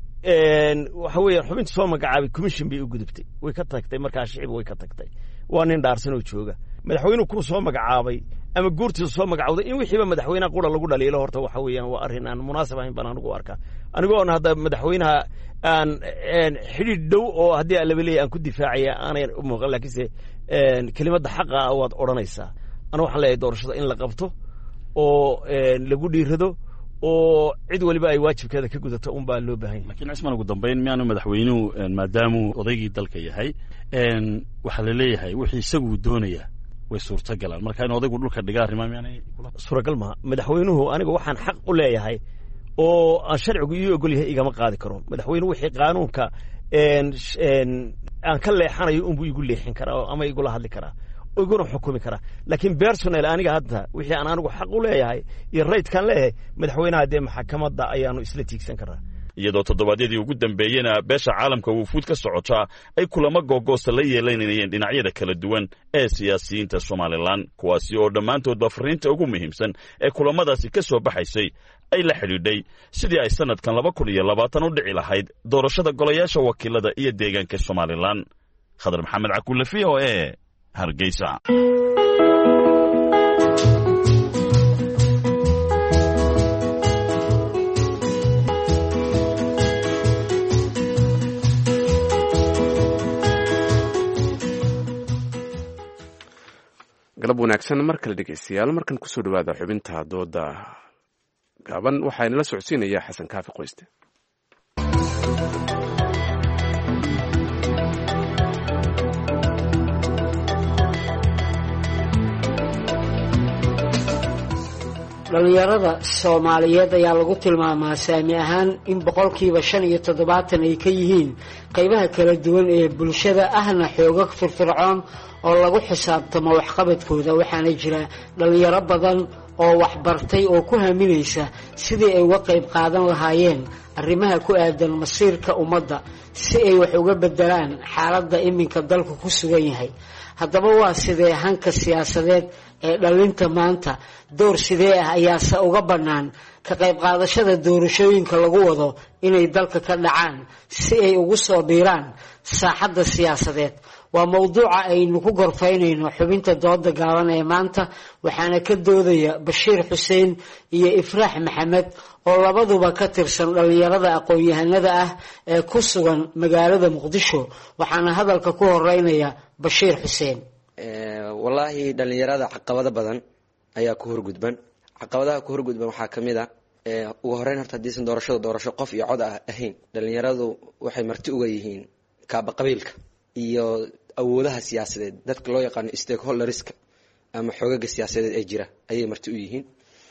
S20: waxa weeyaan xubinta soo magacaabay commission bay u gudubtay way ka tagtay markaa shicib way ka tagtay waa nin dhaarsan oo jooga madaxweynuhu ku soo magacaabay ama guurtiisa soo magacawday in wixiiba madaxweynaha qura lagu dhaliilo horta waxa weeyaan waa arrin aan munaasab ahayn baan anigu arkaa anigoona hadda madaxweynaha aan xidhiidh dhow oo haddii alaba leeyahay aan ku difaacaya aanay u muuqan laakiinse kelimadda xaqa ah waad odhanaysaa ana waxaan leeyahay doorashada in la qabto oo lagu dhiirado oo cid waliba ay waajibkeeda ka gudato un baa loo baahan yahay.
S6: laakiin Cismaan ugu dambeyn miyaanu madaxweynuhu maadaamuu odaygii dalka yahay waxaa la leeyahay wixii isagu doonaya way suurtagalaan marka in odaygu dhulka dhigaa arrimaha miyaanay
S20: suuragal maaha. madaxweynuhu aniga waxaan xaq u leeyahay oo aan sharcigu ii ogol yahay igama qaadi karo madaxweyne wixii qaanuunka aan ka leexanayo unbuu igu leexin karaa ama igula hadli karaa oo iguna xukumi karaa laakiin personal aniga hadda wixii aan anigu xaq u leeyahay iyo raydkaan leeyahay madaxweynaha dee maxkamadda ayaanu isla tiigsan karaa
S6: iyadoo toddobaadyadii ugu dambeeyena beesha caalamka wufuud ka socotaa ay kulamo googoosta la yeelanayeen dhinacyada kala duwan ee siyaasiyiinta somalilan kuwaasi oo dhammaantoodba fariinta ugu muhiimsan ee kulamadaasi ka soo baxaysay ay la xidhiidhay sidii ay sanadkan laba kun iyo labaatan u dhici lahayd doorashada golayaasha wakiilada iyo deegaanka somalilan khadar maxamed cakulle v o e hargeysa.
S2: galab wanaagsan mar kale dhegeystayaal markan kusoo dhawaada xubinta dooda gaaban waxaa inala socodsiinaya xasan kaafi qoyste.
S21: dhalinyarada soomaaliyeed ayaa lagu tilmaamaa saami ahaan in boqolkiiba shan iyo toddobaatan ay ka yihiin qaybaha kala duwan ee bulshada ahna xooga firfircoon oo lagu xisaabtamo waxqabadkooda waxaana jira dhalinyaro badan oo waxbartay oo ku haminaysa sidii ay uga qayb qaadan lahaayeen arrimaha ku aadan masiirka ummadda si ay wax uga bedelaan xaaladda iminka dalku ku sugan yahay. haddaba waa sidee hanka siyaasadeed ee dhalinta maanta door sidee ah ayaase uga bannaan ka qayb qaadashada doorashooyinka lagu wado inay dalka ka dhacaan si ay ugu soo biiraan saaxadda siyaasadeed waa mawduuca aynu ku gorfaynayno xubinta dooda gaaban ee maanta waxaana ka doodaya Bashiir Xuseen iyo Ifraax Maxamed oo labaduba ka tirsan dhalinyarada aqoon-yahanada ah ee ku sugan magaalada Muqdisho waxaana hadalka ku horeynaya Bashiir Xuseen.
S22: ee wallahi dhalinyarada caqabado badan ayaa ku horgudban caqabadaha ku horgudban waxa kamid ah ee ugu horeyn horta diisan doorashada doorasho qof iyo cod ah ahayn dhalinyaradu waxay marti uga yihiin kaaba qabiilka iyo awoodaha siyaasadeed dadka loo yaqaan stakeholderska ama xogaga siyaasadeed ee jira ayay marti u yihiin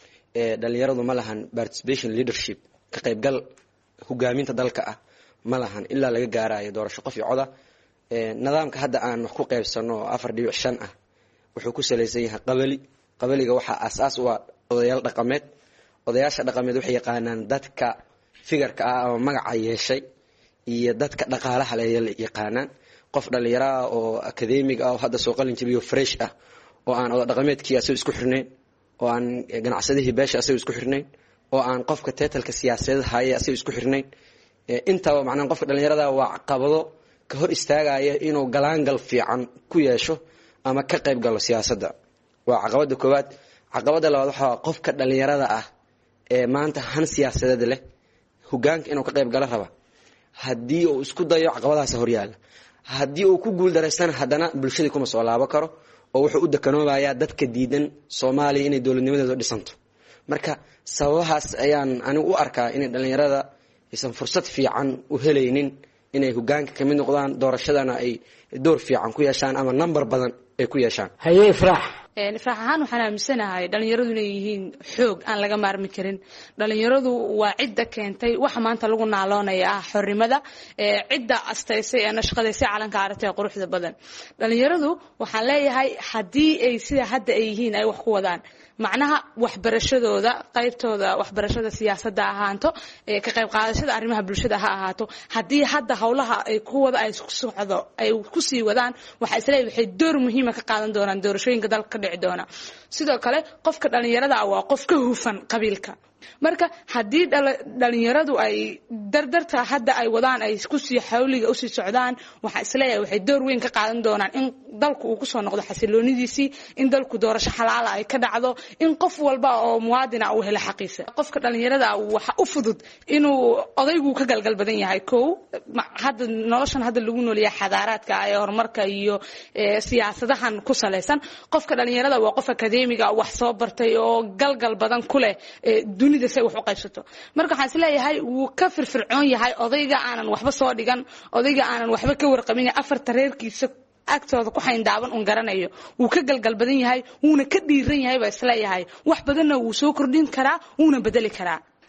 S22: ee dhalinyaradu ma lahan participation leadership ka qayb gal hogaaminta dalka ah ma lahan ilaa laga gaarayo doorasho qof iyo cod ah ee nidaamka hadda aan wax ku qaybsano afar dhibic shan ah wuxuu ku saleysan yahay qabali qabaliga waxa asaas u ah odayaal dhaqameed odayaasha dhaqameed waxay yaqaanaan dadka figarka ah ama magaca yeeshay iyo dadka dhaqaalaha la yaqaanaan qof dhalinyaro oo academic ah oo hadda soo qalin jabiyo fresh ah oo aan oda dhaqameedkii asoo isku xirnayn oo aan ganacsadihii beesha asoo isku xirnayn oo aan qofka teetalka siyaasadeed haya asoo isku xirnayn inta macnaan qofka dhalinyarada waa caqabado ka hor istaagaya inuu galaangal fiican ku yeesho ama ka qayb galo siyaasadda waa caqabada koowaad caqabada labaad waxa qofka dhalinyarada ah ee maanta han siyaasadeed leh hogaanka inuu ka qayb galo raba haddii uu isku dayo caqabadahaas hor yaala haddii uu ku guul dareysana haddana bulshadii kuma soo laabo karo oo wuxuu u dekanoobayaa dadka diidan Soomaaliya inay dowladnimadeedu dhisanto marka sababahaas ayaan anigu u arkaa in dhalinyarada aysan fursad fiican u helaynin inay hogaanka kamid noqdaan doorashadana ay door fiican ku yeeshaan ama number badan ay ku yeeshaan.
S21: haye Ifraax
S23: ee Ifraax ahaan waxaan aaminsanahay dhalinyaradu inay yihiin xoog aan laga maarmi karin dhalinyaradu waa cidda keentay waxa maanta lagu naaloonaya xornimada ee cidda astaysay ee nashqadeysay calanka aragtida quruxda badan dhalinyaradu waxaan leeyahay hadii ay sida hadda ay yihiin ay wax ku wadaan macnaha waxbarashadooda qaybtooda waxbarashada siyaasadda ahaanto ee ka qayb qaadashada arrimaha bulshada ha ahaato hadii hadda hawlaha ay ku wada ay ku socdo ay ku sii wadaan waxa isleeyahay waxay door muhiim ah ka qaadan doonaan doorashooyinka dalka ka dhici doona sidoo kale qofka dhalinyarada ah waa qof ka hufan qabiilka marka hadii dhalinyaradu ay dardarta hadda ay wadaan ay ku sii xawliga u sii socdaan waxa isleeyahay waxay door weyn ka qaadan doonaan in dalku uu ku soo noqdo xasiloonidiisii in dalku doorasho xalaal ah ay ka dhacdo in qof walba oo muwaadin ah uu helo xaqiisa qofka dhalinyarada waxa u fudud inuu odaygu ka galgal badan yahay koow hadda noloshan hadda lagu noolyahay xadaaraadka ay horumarka iyo siyaasadahan ku saleysan qofka dhalinyarada waa qof academic ah wax soo bartay oo galgal badan ku leh dunida say wax u qaybsato marka waxaan isleeyahay wuu ka firfircoon yahay odayga aanan waxba soo dhigan odayga aanan waxba ka warqabin afar tareerkiisa agtooda ku xayndaaban un garanayo wuu ka galgal badan yahay wuuna ka dhiiran yahay baa isleeyahay wax badanna wuu soo kordhin karaa wuuna bedeli karaa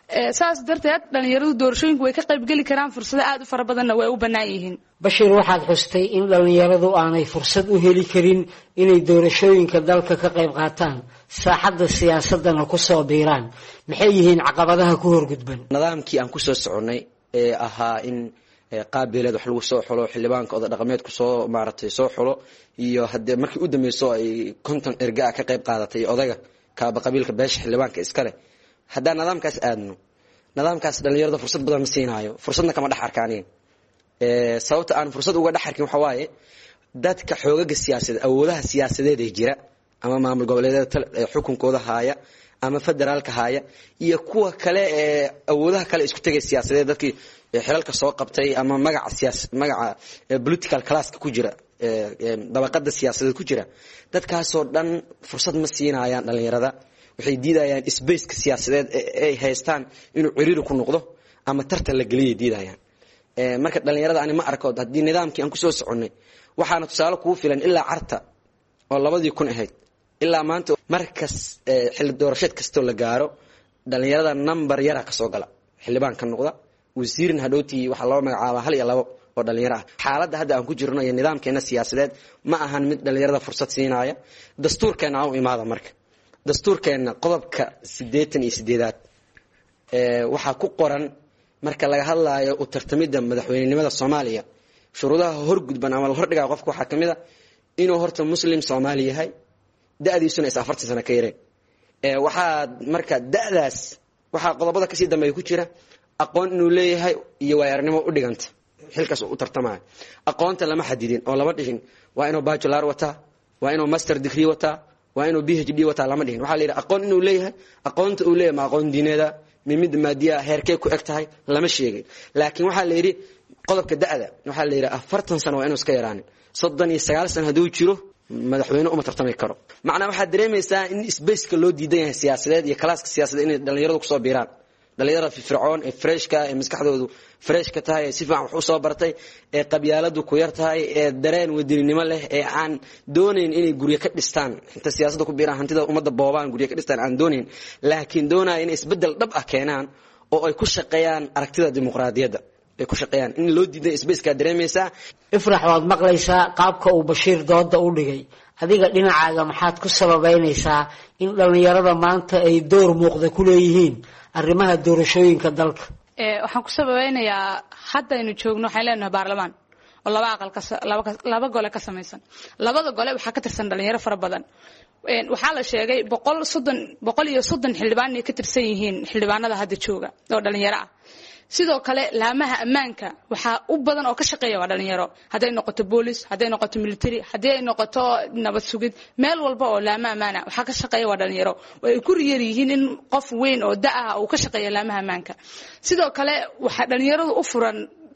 S23: saas darteed dhalinyaradu doorashooyinku way ka qaybgeli karaan fursado aad u fara badanna way u bannaan yihiin.
S21: Bashiir, waxaad xustay in dhalinyaradu aanay fursad u heli karin inay doorashooyinka dalka ka qayb qaataan, saaxadda siyaasadana ku soo biiraan. Maxay yihiin caqabadaha ku horgudban?
S22: nidaamkii aan ku soo soconay ee ahaa in qaabileed wax lagu soo xulo, xildhibaanka oda dhaqameedku soo maaratay soo xulo, iyo haddii markii u dambayso ay konton ergaa ka qayb qaadatay odaga kaaba qabiilka beesha xildhibaanka iskale. haddaan nidaamkaas aadno, nidaamkaas dhalinyarada fursad badan ma siinaayo, fursadna kama dhex arkaaniin. sababta aan fursad uga dhex arkin waxaa waaye dadka xoogaga siyaasadeed, awoodaha siyaasadeed ee jira ama maamul goboleedyada xukunkooda haaya ama federaalka haaya iyo kuwa kale ee awoodaha kale isku tagay siyaasadeed, dadkii xilalka soo qabtay ama magaca siyaas magaca political classka ku jira, dabaqada siyaasadeed ku jira, dadkaasoo dhan fursad ma siinayaan dhalinyarada. waxay diidayaan spaceka siyaasadeed ay haystaan inuu ciriiri ku noqdo ama tartan la geliyay diidayaan. marka dhalinyarada ani ma arko haddii nidaamkii aan ku soo soconay, waxaana tusaale kugu filan ilaa carta oo labadii kun ahayd ilaa maanta, markas xilli doorasheed kastoo la gaaro dhalinyarada number yara ka soo gala, xildhibaan ka noqda, wasiirna hadhowtii waxaa loo magacaabaa hal iyo labo oo dhalinyaro ah. xaaladda hadda aan ku jirno iyo nidaamkeena siyaasadeed ma ahan mid dhalinyarada fursad siinaya. dastuurkeena aan u imaada marka, dastuurkeena qodobka siddeetan iyo sideedaad waxaa ku qoran marka laga hadlaayo u tartamidda madaxweynenimada Soomaaliya, shuruudaha horgudban ama la hordhigaa qofka waxaa ka mid ah inuu horta muslim Soomaali yahay, da'diisuna is afartan sano ka yareen. waxaa marka da'daas waxaa qodobada kasii dambeeya ku jira aqoon inuu leeyahay iyo waayo-aragnimo u dhiganta xilkaas u tartamayo. aqoonta lama xadidin oo lama dhihin waa inuu bachelor wataa, waa inuu master degree wataa, waa inuu B H D wataa, lama dhihin. waxaa la yidhi aqoon inuu leeyahay. aqoonta uu leeyahay ma aqoon diineeda, mid maadiya, heerkee ku eg tahay, lama sheegin. laakiin waxaa la yidhi qodobka da'da waxaa la yidhi afartan sano waa inuu iska yaraanin, soddon iyo sagaal sano hadduu jiro madaxweyne uma tartami karo. macnaa waxaad dareemaysaa in spaceka loo diidan yahay siyaasadeed iyo kalaaska siyaasadeed inay dhalinyaradu kusoo biiraan. dhalinyarada firfircoon ee freshka ee maskaxdoodu freshka tahay, ee si fiican wax u soo bartay, ee qabyaaladu ku yar tahay, ee dareen wadaninimo leh, ee aan doonayn inay guryo ka dhistaan, inta siyaasadda ku biiraan hantida ummadda boobaan guryo ka dhistaan aan doonayn, laakiin doonaya inay isbeddel dhab ah keenaan oo ay ku shaqeeyaan aragtida dimuqraadiyadda, ay ku shaqeeyaan. in loo diiday spaceka dareemaysaa.
S21: Ifrax, waad maqlaysaa qaabka uu Bashiir dooda u dhigay. adiga dhinacaaga maxaad ku sababeynaysaa in dhalinyarada maanta ay door muuqda ku leeyihiin arrimaha doorashooyinka dalka?
S23: waxaan ku sababeynayaa hadda aynu joogno waxaan leenahay baarlamaan oo laba aqal ka laba laba gole ka samaysan. labada gole waxaa ka tirsan dhalinyaro fara badan. waxaa la sheegay boqol soddon boqol iyo soddon xildhibaan ay ka tirsan yihiin xildhibaanada hadda jooga oo dhalinyaro ah. sidoo kale laamaha ammaanka waxaa u badan oo ka shaqeeya waa dhalinyaro, hadday noqoto boolis, hadday noqoto military, haddii ay noqoto nabad sugid, meel walba oo laama ammaana waxaa ka shaqeeya waa dhalinyaro. way ku riyar yihiin in qof weyn oo da ah uu ka shaqeeya laamaha ammaanka. sidoo kale waxaa dhalinyaradu u furan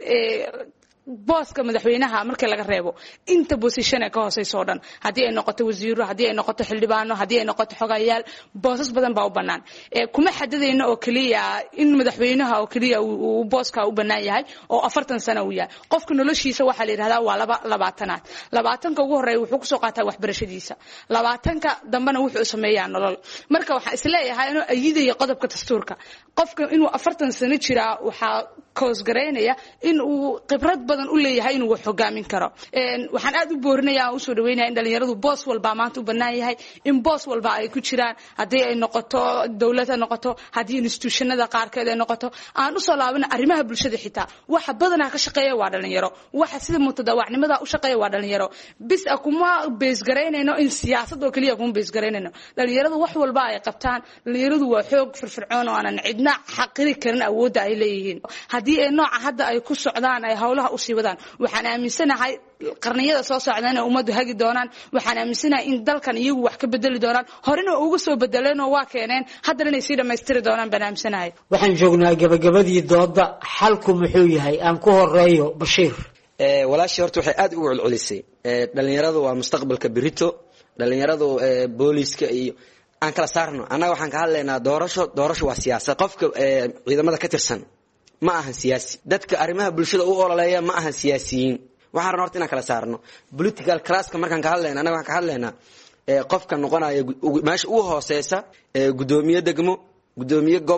S23: booska madaxweynaha markii laga reebo inta position ee ka hooseyso oo dhan, haddii ay noqoto wasiiro, haddii ay noqoto xildhibaano, haddii ay noqoto xogayaal, boosas badan baa u bannaan. kuma xadidayno oo keliya in madaxweynaha oo keliya uu booska u bannaan yahay oo afartan sano uu yahay. qofka noloshiisa waxaa la yidhahdaa waa laba labaatanaad. labaatanka ugu horreeya wuxuu kusoo qaataa waxbarashadiisa, labaatanka dambena wuxuu sameeyaa nolol. marka waxaan isleeyahay inuu ayidaya qodobka dastuurka, qofka inuu afartan sano jiraa waxaa koosgareynaya in uu khibrad badan u leeyahay inuu wax hogaamin karo. waxaan aad u boorinayaa oo u soo dhaweynaya in dhalinyaradu boos walba maanta u bannaan yahay, in boos walba ay ku jiraan, haddii ay noqoto dawlad ha noqoto, haddii institutionada qaarkeed ay noqoto. aan u soo laabana arrimaha bulshada xitaa waxa badanaa ka shaqeeya waa dhalinyaro, waxa sida mutadawacnimada u shaqeeya waa dhalinyaro. bis a kuma beesgaraynayno in siyaasad oo keliya kuma beesgaraynayno. dhalinyaradu wax walba ay qabtaan. dhalinyaradu waa xoog firfircoon oo aanan cidna xaqiri karin awoodda ay leeyihiin. haddii ay nooca hadda ay ku socdaan ay hawlaha u sii wadaan, waxaan aaminsanahay qarniyada soo socdaan ee ummaddu hagi doonaan. waxaan aaminsanahay in dalkan iyagu wax ka bedeli doonaan, horena uga soo bedeleen oo waa keeneen, haddana inay sii dhammaystiri doonaan baan aaminsanahay.
S21: waxaan joognaa gabagabadii dooda, xalku muxuu yahay? aan ku horeeyo Bashiir.
S22: walaashii horta waxay aad ugu celcelisay dhalinyaradu waa mustaqbalka berito. dhalinyaradu booliska iyo aan kala saarno. annaga waxaan ka hadlaynaa doorasho. doorasho waa siyaasad. qofka ciidamada ka tirsan ma ahan siyaasi. dadka arrimaha bulshada u ololeeya ma ahan siyaasiyiin. waxaan rabnaa horta inaan kala saarno political classka. markaan ka hadlayna annaga waxaan ka hadlaynaa qofka noqonaya meesha ugu hooseysa, gudoomiye degmo, gudoomiye gobol,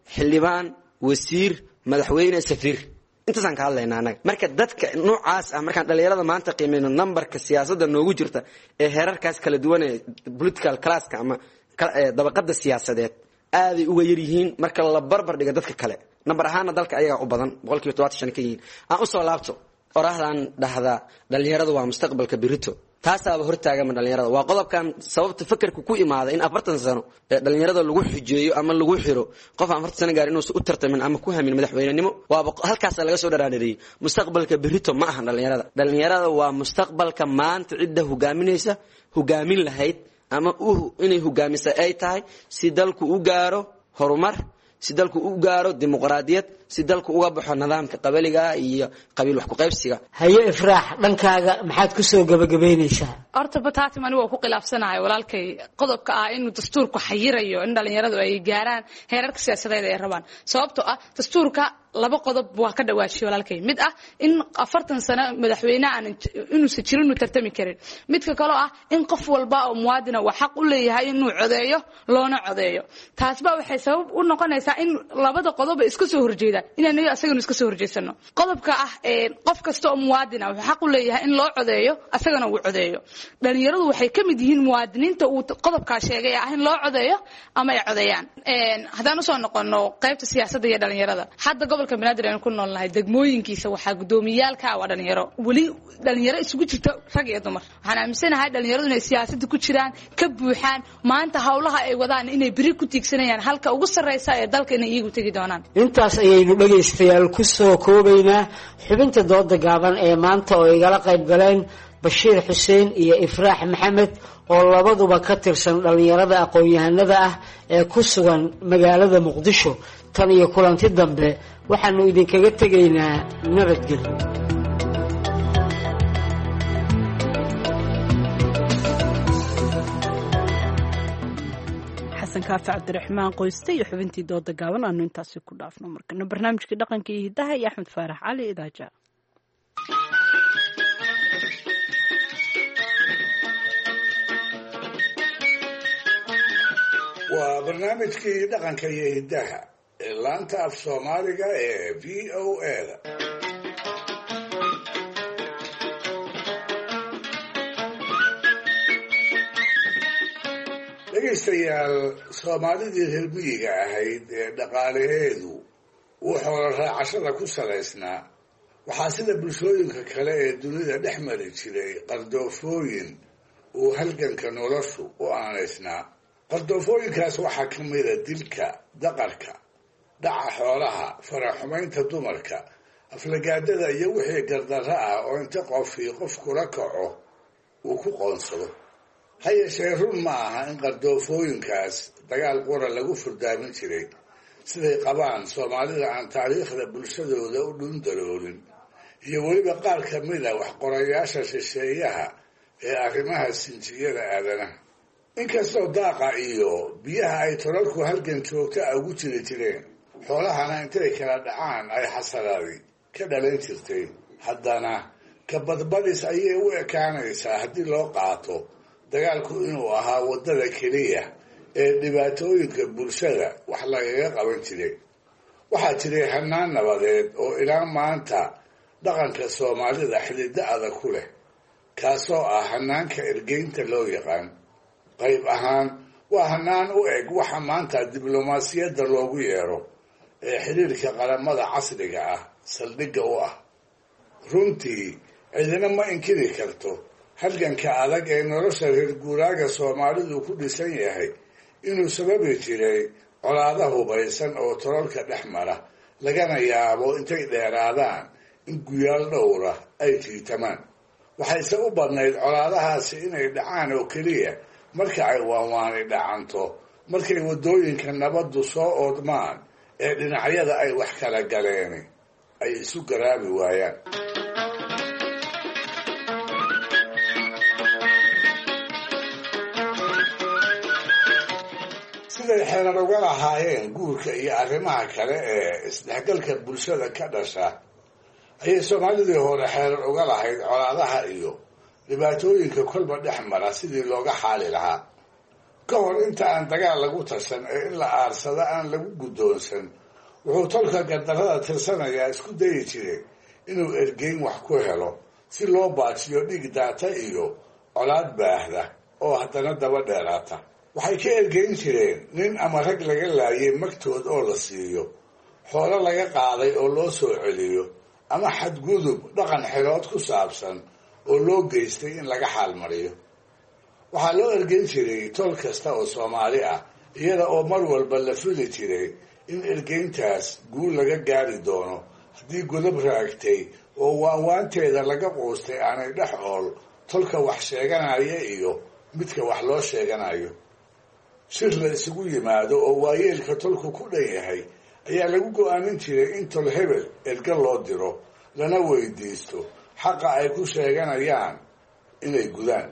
S22: xildhibaan wasiir madaxweyne safiir intaasaan ka hadlaynaa annaga marka dadka noocaas ah markaan dhalinyarada maanta qiimayno numberka siyaasadda noogu jirta ee heerarkaas kala duwan ee political classka ama dabaqada siyaasadeed aaday uga yar yihiin marka la barbar dhiga dadka kale number ahaana dalka ayagaa u badan boqolkiiba todobaatan shan ka yihiin aan usoo laabto oraahdan dhahda dhalinyaradu waa mustaqbalka berito taasaaba hortaagama dhalinyarada waa qodobkan sababta fakarka ku imaada in afartan sano ee dhalinyarada lagu xujeeyo ama lagu xiro qof aan afartan sano gaar inuusan u tartamin ama ku hamin madaxweynenimo waaba halkaasa laga soo dharaanadiyey mustaqbalka berito ma ahan dhalinyarada dhalinyarada waa mustaqbalka maanta cidda hogaaminaysa hogaamin lahayd ama inay hogaamisa ay tahay si dalku u gaaro horumar si dalku u gaaro dimuqraadiyad si dalku uga baxo nidaamka qabaliga iyo qabiil wax ku qaybsiga
S21: haye ifraax dhankaaga maxaad ku soo gabagabeynaysaa
S23: horta bataatim anigu waa ku khilaafsanahay walaalkay qodobka ah inuu dastuurku xayirayo in dhalinyaradu ay gaaraan heerarka siyaasadeed ay rabaan sababtoo ah dastuurka laba qodob waa ka dhawaashay walaalkay mid ah in afartan sano madaxweyne aan inuusan jirin inuu tartami karin midka kale ah in qof walba oo muwaadina uu xaq u leeyahay inuu codeeyo loona codeeyo taasba waxay sabab u noqonaysaa in labada qodob iska soo horjeedaan inaan asagana iska soo horjeesano qodobka ah ee qof kasta oo muwaadina uu xaq u leeyahay in loo codeeyo asagana uu codeeyo dhalinyaradu waxay ka mid yihiin muwaadiniinta uu qodobka sheegay ah in loo codeeyo ama ay codeeyaan een hadaan u soo noqono qaybta siyaasadda iyo dhalinyarada hadda gobolka banaadir aan ku noolnahay degmooyinkiisa waxaa gudoomiyaalka waa dhalinyaro wali dhalinyaro isugu jirta rag iyo dumar waxaan aaminsanahay dhalinyaradu inay siyaasadda ku jiraan ka buuxaan maanta hawlaha ay wadaan inay biri ku tiigsanayaan halka ugu sarreysa ee dalka inay iyagu tagi doonaan
S21: intaas ayaynu dhagaystayaal ku soo koobaynaa xubinta dooda gaaban ee maanta oo igala qayb galeen bashiir xuseen iyo ifraax maxamed oo labaduba ka tirsan dhalinyarada aqoon-yahanada ah ee ku sugan magaalada muqdisho tan iyo kulanti dambe waxaanu idinkaga tegaynaa nabadgelyo
S1: xasan kaafi cabdiraxmaan qoyste iyo xubintii dooda gaaban aanu intaasi ku dhaafno markana barnaamijkii dhaqanka iyo hidaha iyo axmed faarax cali idaaja
S3: waa barnaamijkii dhaqanka iyo hidaha ee laanta af soomaaliga ee v o a-da dhegaystayaal soomaalidii reer miyiga ahayd ee dhaqaalaheedu uu xoolo raacashada ku salaysnaa waxaa sida bulshooyinka kale ee dunida dhex mari jiray qardoofooyin uu halganka noloshu u aanaysnaa qardoofooyinkaas waxaa ka mida dilka daqarka dhaca xoolaha faraxumaynta dumarka aflagaadada iyo wixii gardarro ah oo inta qofkii qof kula kaco uu ku qoonsado ha yeeshee run ma aha in qardoofooyinkaas dagaal qura lagu furdaamin jiray siday qabaan soomaalida aan taariikhda bulshadooda u dhundaloolin iyo weliba qaar ka mida waxqorayaasha shisheeyaha ee arrimaha sinjiyada aadanaha inkastoo daaqa iyo biyaha ay tolalku halgan joogta a ugu jiri jireen xoolahana intay kala dhacaan ay xasaraadi ka dhalan jirtay haddana ka badbadis ayay u ekaanaysaa haddii loo qaato dagaalku inuu ahaa waddada keliya ee dhibaatooyinka bulshada wax lagaga qaban jiray waxaa jiray hanaan nabadeed oo ilaa maanta dhaqanka soomaalida xididdo adag ku leh kaasoo ah hanaanka ergeynta loo yaqaan qayb ahaan waa hanaan u eg waxa maanta diblomaasiyadda loogu yeero ee xiriirka qaramada casriga ah saldhigga u ah runtii cidina ma inkiri karto halganka adag ee nolosha reer guuraaga soomaalidu ku dhisan yahay inuu sababi jiray colaada hubaysan oo tolalka dhex mara lagana yaabo intay dheeraadaan in guyaal dhowra ay jiitamaan waxayse u badnayd colaadahaasi inay dhacaan oo keliya marka ay waanwaani dhacanto markay waddooyinka nabaddu soo oodmaan ee dhinacyada ay wax kala galeen ay isu garaabi waayaan siday xeerar uga lahaayeen guurka iyo arrimaha kale ee isdhexgalka bulshada ka dhasha ayay soomaalidii hore xeerar uga lahayd colaadaha iyo dhibaatooyinka kolba dhex mara sidii looga xaali lahaa ka hor inta aan dagaal lagu tashan ee in la aarsada aan lagu guddoonsan wuxuu tolka gardarrada tirsanayaa isku dayi jiray inuu ergeyn wax ku helo si loo baajiyo dhiig daata iyo colaad baahda oo haddana daba dheeraata waxay ka ergeyn jireen nin ama rag laga laayay magtood oo la siiyo xoolo laga qaaday oo loo soo celiyo ama xadgudub dhaqan xilood ku saabsan oo loo geystay in laga xaalmariyo waxaa loo ergeyn jiray tol kasta oo Soomaali ah iyada oo mar walba la fili jiray in ergeyntaas guul laga gaari doono haddii godob raagtay oo waanwaanteeda laga quustay aanay dhex ool tolka wax sheeganaya iyo midka wax loo sheeganayo shir la isugu yimaado oo waayeelka tolku ku dhan yahay ayaa lagu go'aamin jiray in tol hebel erga loo diro lana weydiisto xaqa ay ku sheeganayaan inay gudaan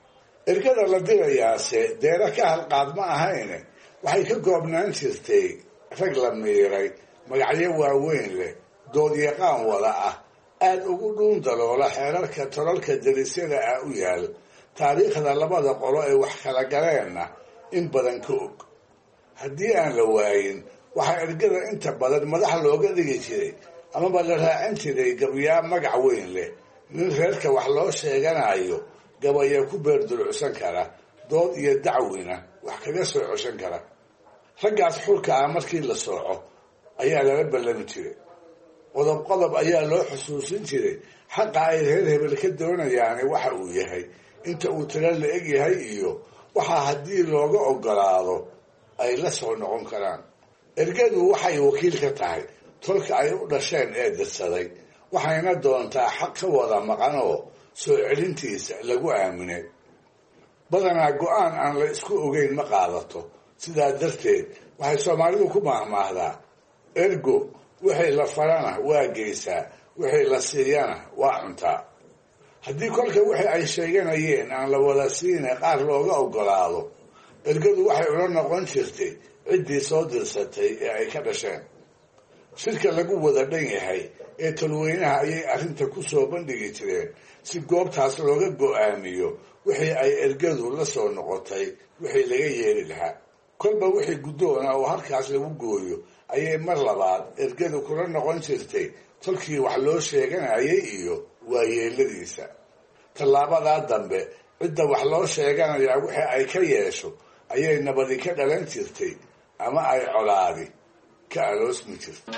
S3: ergada la dirayaase deera ka halqaad ma ahayne waxay ka goobnaan jirtay rag la miiray magacyo waaweyn leh dood yaqaan wada ah aad ugu dhuun daloola xeerarka tolalka darisyada ah u yaal taariikhda labada qolo ee wax kala galeenna in badan ka og haddii aan la waayin waxaa ergada inta badan madax looga dhigi jiray amaba la raacin jiray gabayaa magac weyn leh nin reerka wax loo sheeganayo gabaya ku beerdulucsan kara dood iyo dacwina wax kaga soo coshan kara raggaas xulka ah markii la sooco ayaa lala ballami jiray qodob qodob ayaa loo xusuusin jiray xaqa ay reer hebel ka doonayaani waxa uu yahay inta uu tiro la eg yahay iyo waxaa haddii looga ogolaado ay la soo noqon karaan ergadu waxay wakiil ka tahay tolka ay u dhasheen ee dirsaday waxayna doontaa xaq ka wada maqan oo soo celintiisa lagu aaminay badanaa go-aan aan la isku ogeyn ma qaadato sidaa darteed waxay Soomaalidu ku maahmaahdaa ergo wixii la farana waa geysaa wixii la siiyana waa cuntaa haddii kolka wixii ay sheeganayeen aan la wada siina qaar looga ogolaado ergadu waxay ula noqon jirtay ciddii soo dirsatay ee ay ka dhasheen shirka lagu wada dhan yahay ee talweynaha ayay arrinta ku soo bandhigi jireen si goobtaas looga go'aamiyo wixii ay ergadu la soo noqotay wixii laga yeeli lahaa kolba wixii guddoona oo halkaas lagu gooyo ayay mar labaad ergadu kula noqon jirtay tolkii wax loo sheeganayay iyo waayeeladiisa tallaabadaa dambe cidda wax loo sheeganayaa wixii ay ka yeesho ayay nabadi ka dhalan jirtay ama ay colaadi ka aloosmi jirtay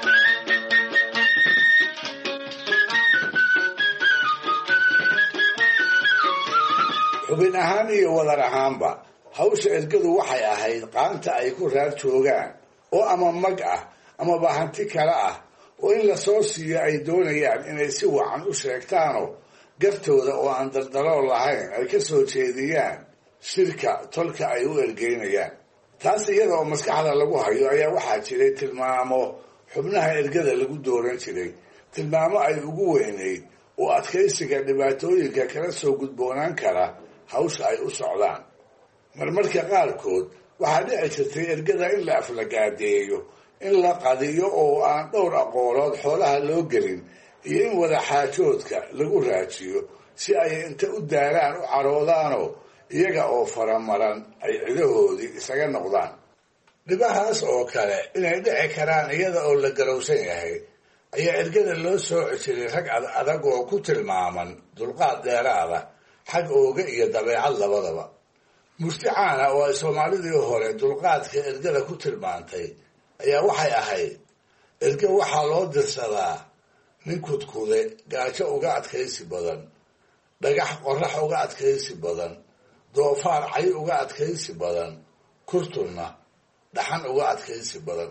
S3: xubin ahaan iyo wadar ahaanba hawsha ergadu waxay ahayd qaanta ay ku raar joogaan oo ama mag ah amaba hanti kale ah oo in la soo siiyo ay doonayaan inay si wacan u sheegtaanoo gaftooda oo aan daldalool lahayn ay ka soo jeediyaan shirka tolka ay u ergeynayaan taas iyada oo maskaxda lagu hayo ayaa waxaa jiray tilmaamo xubnaha ergada lagu dooran jiray tilmaamo ay ugu weynayd oo adkaysiga dhibaatooyinka kala soo gudboonaan kara hawsha ay u socdaan marmarka qaarkood waxaa dhici jirtay ergada in la aflagaadeeyo in la qadiyo oo aan dhowr aqoolood xoolaha loo gelin iyo in wada xaajoodka lagu raajiyo si ay inta u daaraan u caroodaanoo iyaga oo faramaran ay cidahoodii isaga noqdaan dhibahaas oo kale inay dhici karaan iyada oo la garowsan yahay ayaa ergada loo sooci jiray rag adag oo ku tilmaaman dulqaad dheeraada xag ooga iyo dabeecad labadaba murti caana oo ay Soomaalidii hore dulqaadka ergada ku tilmaantay ayaa waxay ahayd erga waxaa loo dirsadaa nin kudkude gaajo uga adkaysi badan dhagax qorax uga adkaysi badan doofaar cay uga adkaysi badan kurtunna dhaxan uga adkaysi badan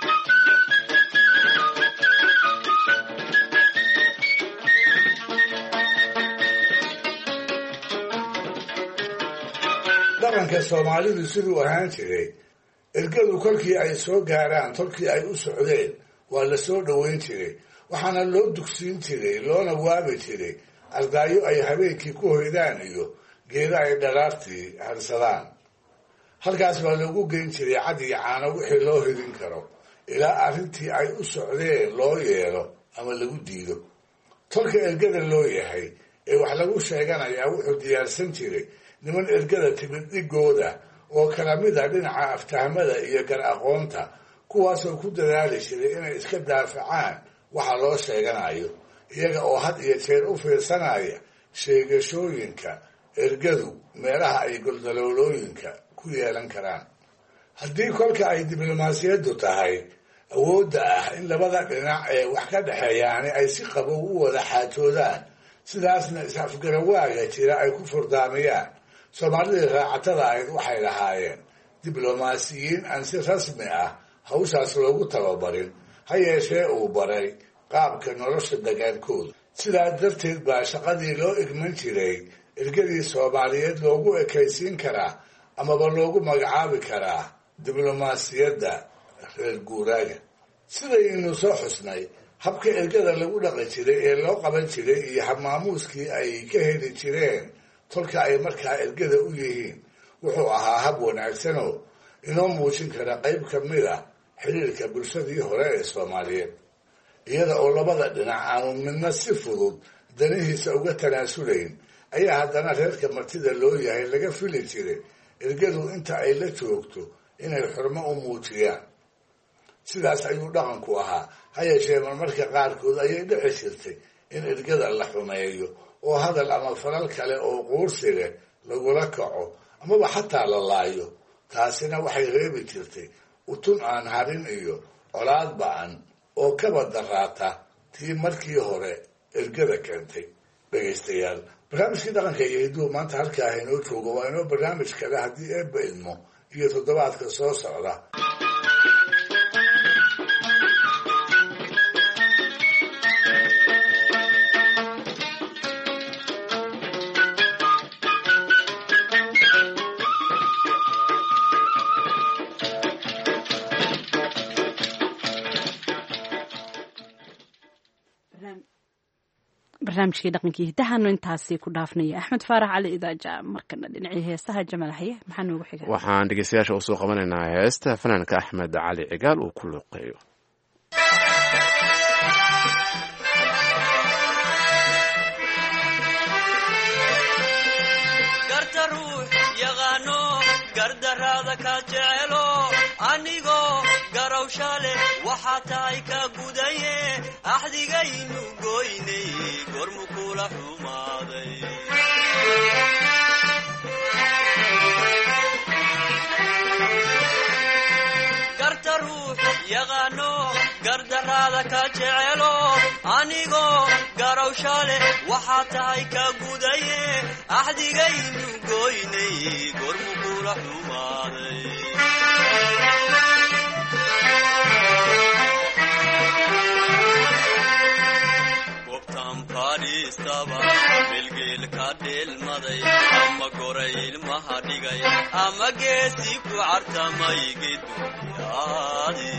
S3: dhaqanka Soomaalidu siduu ahaan jiray ergadu kolkii ay soo gaaraan tolkii ay u socdeen waa la soo dhoweyn jiray waxaana loo dugsiin jiray loona waabi jiray ardaayo ay habeenkii ku hoydaan iyo geeda ay dharaartii harsadaan halkaas baa loogu geyn jiray cad iyo caano wixii loo hidin karo ilaa arrintii ay u socdeen loo yeelo ama lagu diido tolka ergada loo yahay ee wax lagu sheeganayaa wuxuu diyaarsan jiray niman ergada timid dhigooda oo kala mid a dhinaca aftahmada iyo gar aqoonta kuwaasoo ku dadaali jiray inay iska daafacaan waxa loo sheeganayo iyaga oo had iyo jeer u fiirsanaya sheegashooyinka ergadu meelaha ay goldaloolooyinka ku yeelan karaan. haddii kolka ay diblomaasiyaddu tahay awoodda ah in labada dhinac ee wax ka dhexeeyaani ay si qabow u wada xaajoodaan sidaasna is-afgarawaaga jira ay ku furdaamiyaan, soomaalidii raacatada ahayd waxay lahaayeen diblomaasiyiin aan si rasmi ah hawshaas loogu tababarin, ha yeeshee uu baray qaabka nolosha dagaalkooda. sidaa darteed baa shaqadii loo igman jiray ergadii soomaaliyeed loogu ekaysiin karaa amaba loogu magacaabi karaa diblomaasiyadda reer guuraaga. sidaynu soo xusnay, habka ergada lagu dhaqi jiray ee loo qaban jiray iyo habmaamuuskii ay ka heli jireen tolka ay markaa ergada u yihiin wuxuu ahaa hab wanaagsanoo inoo muujin kara qayb ka mid a xiriirka bulshadii hore ee soomaaliyeed, iyada oo labada dhinac aanu midna si fudud danihiisa uga tanaasulayn ayaa haddana reerka martida loo yahay laga fili jiray ergadu inta ay la joogto inay xurmo u muujiyaan. sidaas ayuu dhaqanku ahaa, ha yeeshee marmarka qaarkood ayay dhici jirtay in ergada la xumeeyo oo hadal ama falal kale oo quursi leh lagula kaco amaba xataa la laayo. taasina waxay reebi jirtay utun aan harin iyo colaad ba-an oo kaba daraata tii markii hore ergada keentay. dhegaystayaal, barnaamijkii dhaqanka iyo hiduhu maanta halkaa inoo joogo waa inoo barnaamij kale haddii eebba idmo iyo toddobaadka soo socda.
S1: barnaamijkii dhaqankii hidahaanu intaasi ku dhaafnaya. axmed faarax cali idaaja markana dhinacii heesaha jamal haye maxaa noogu xiga?
S2: waxaan dhegeystayaasha usoo qabanaynaa heesta fanaanka axmed cali cigaal uu ku luuqeeyo.
S5: garta ruux yaqaano gardaraada ka jecelo anigoo garawshale waxaa tahay ka gudaye axdigaynu goynay gormu kula xumaaday. garta ruux yaqaano gardaraada ka jecelo anigoo garawshale waxaa tahay ka gudaye axdigaynu goynay gormu kula xumaaday. bilgeelka dheelmaday ama goray ilmaha dhigay ama geesi ku cartamay geduyaadi.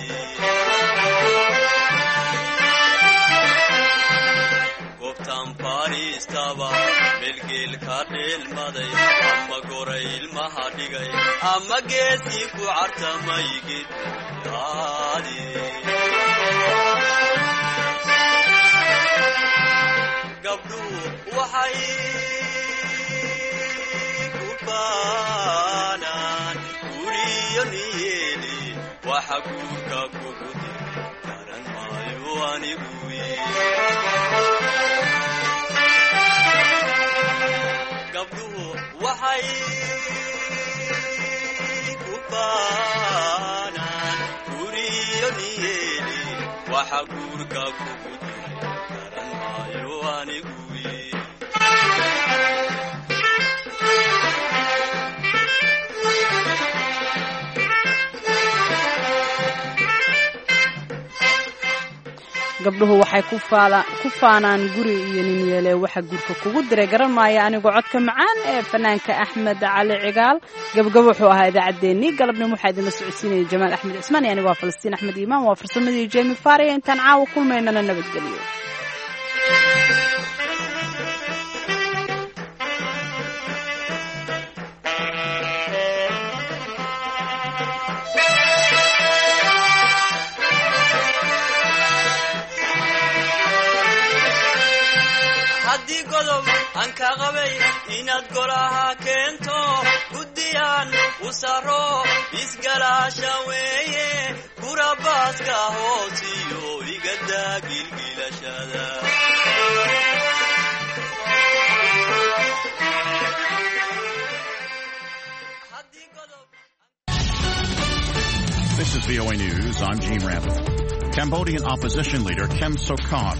S5: gobtan faristaba bilgeelka dheelmaday ama goray ilmaha dhigay ama geesi ku cartamay geduyaadi. gabdhu waxay ku baanaan guriyo niyeeli waxa guurka kugu diri garan maayo anigu. gabdhuhu waxay ku baanaan guriyo niyeeli waxa guurka kugu diri garan maayo anigu.
S1: gabdhuhu waxay ku faanaan guri iyo nin yeele waxa guurka kugu diray garan maayo anigoo codka macaan ee fanaanka axmed cali cigaal. gabagabo wuxuu ahaa idaacaddeenii galabnimo waxaa idinla socodsiinaya jamaal axmed cismaan iyo anigoo falastiin axmed iimaan. waa farsamadii jemi faariya. intaan caawa kulmaynana nabadgeliyo.
S5: haddii godob aan ka qabay inaad golaha keento guddi weeyaan usaro isgalaasha weeye gurabaaska hoosiyo igadaa gilgilashada
S7: This is V O A News. I'm Gene Randall. Cambodian opposition leader Kem Sokha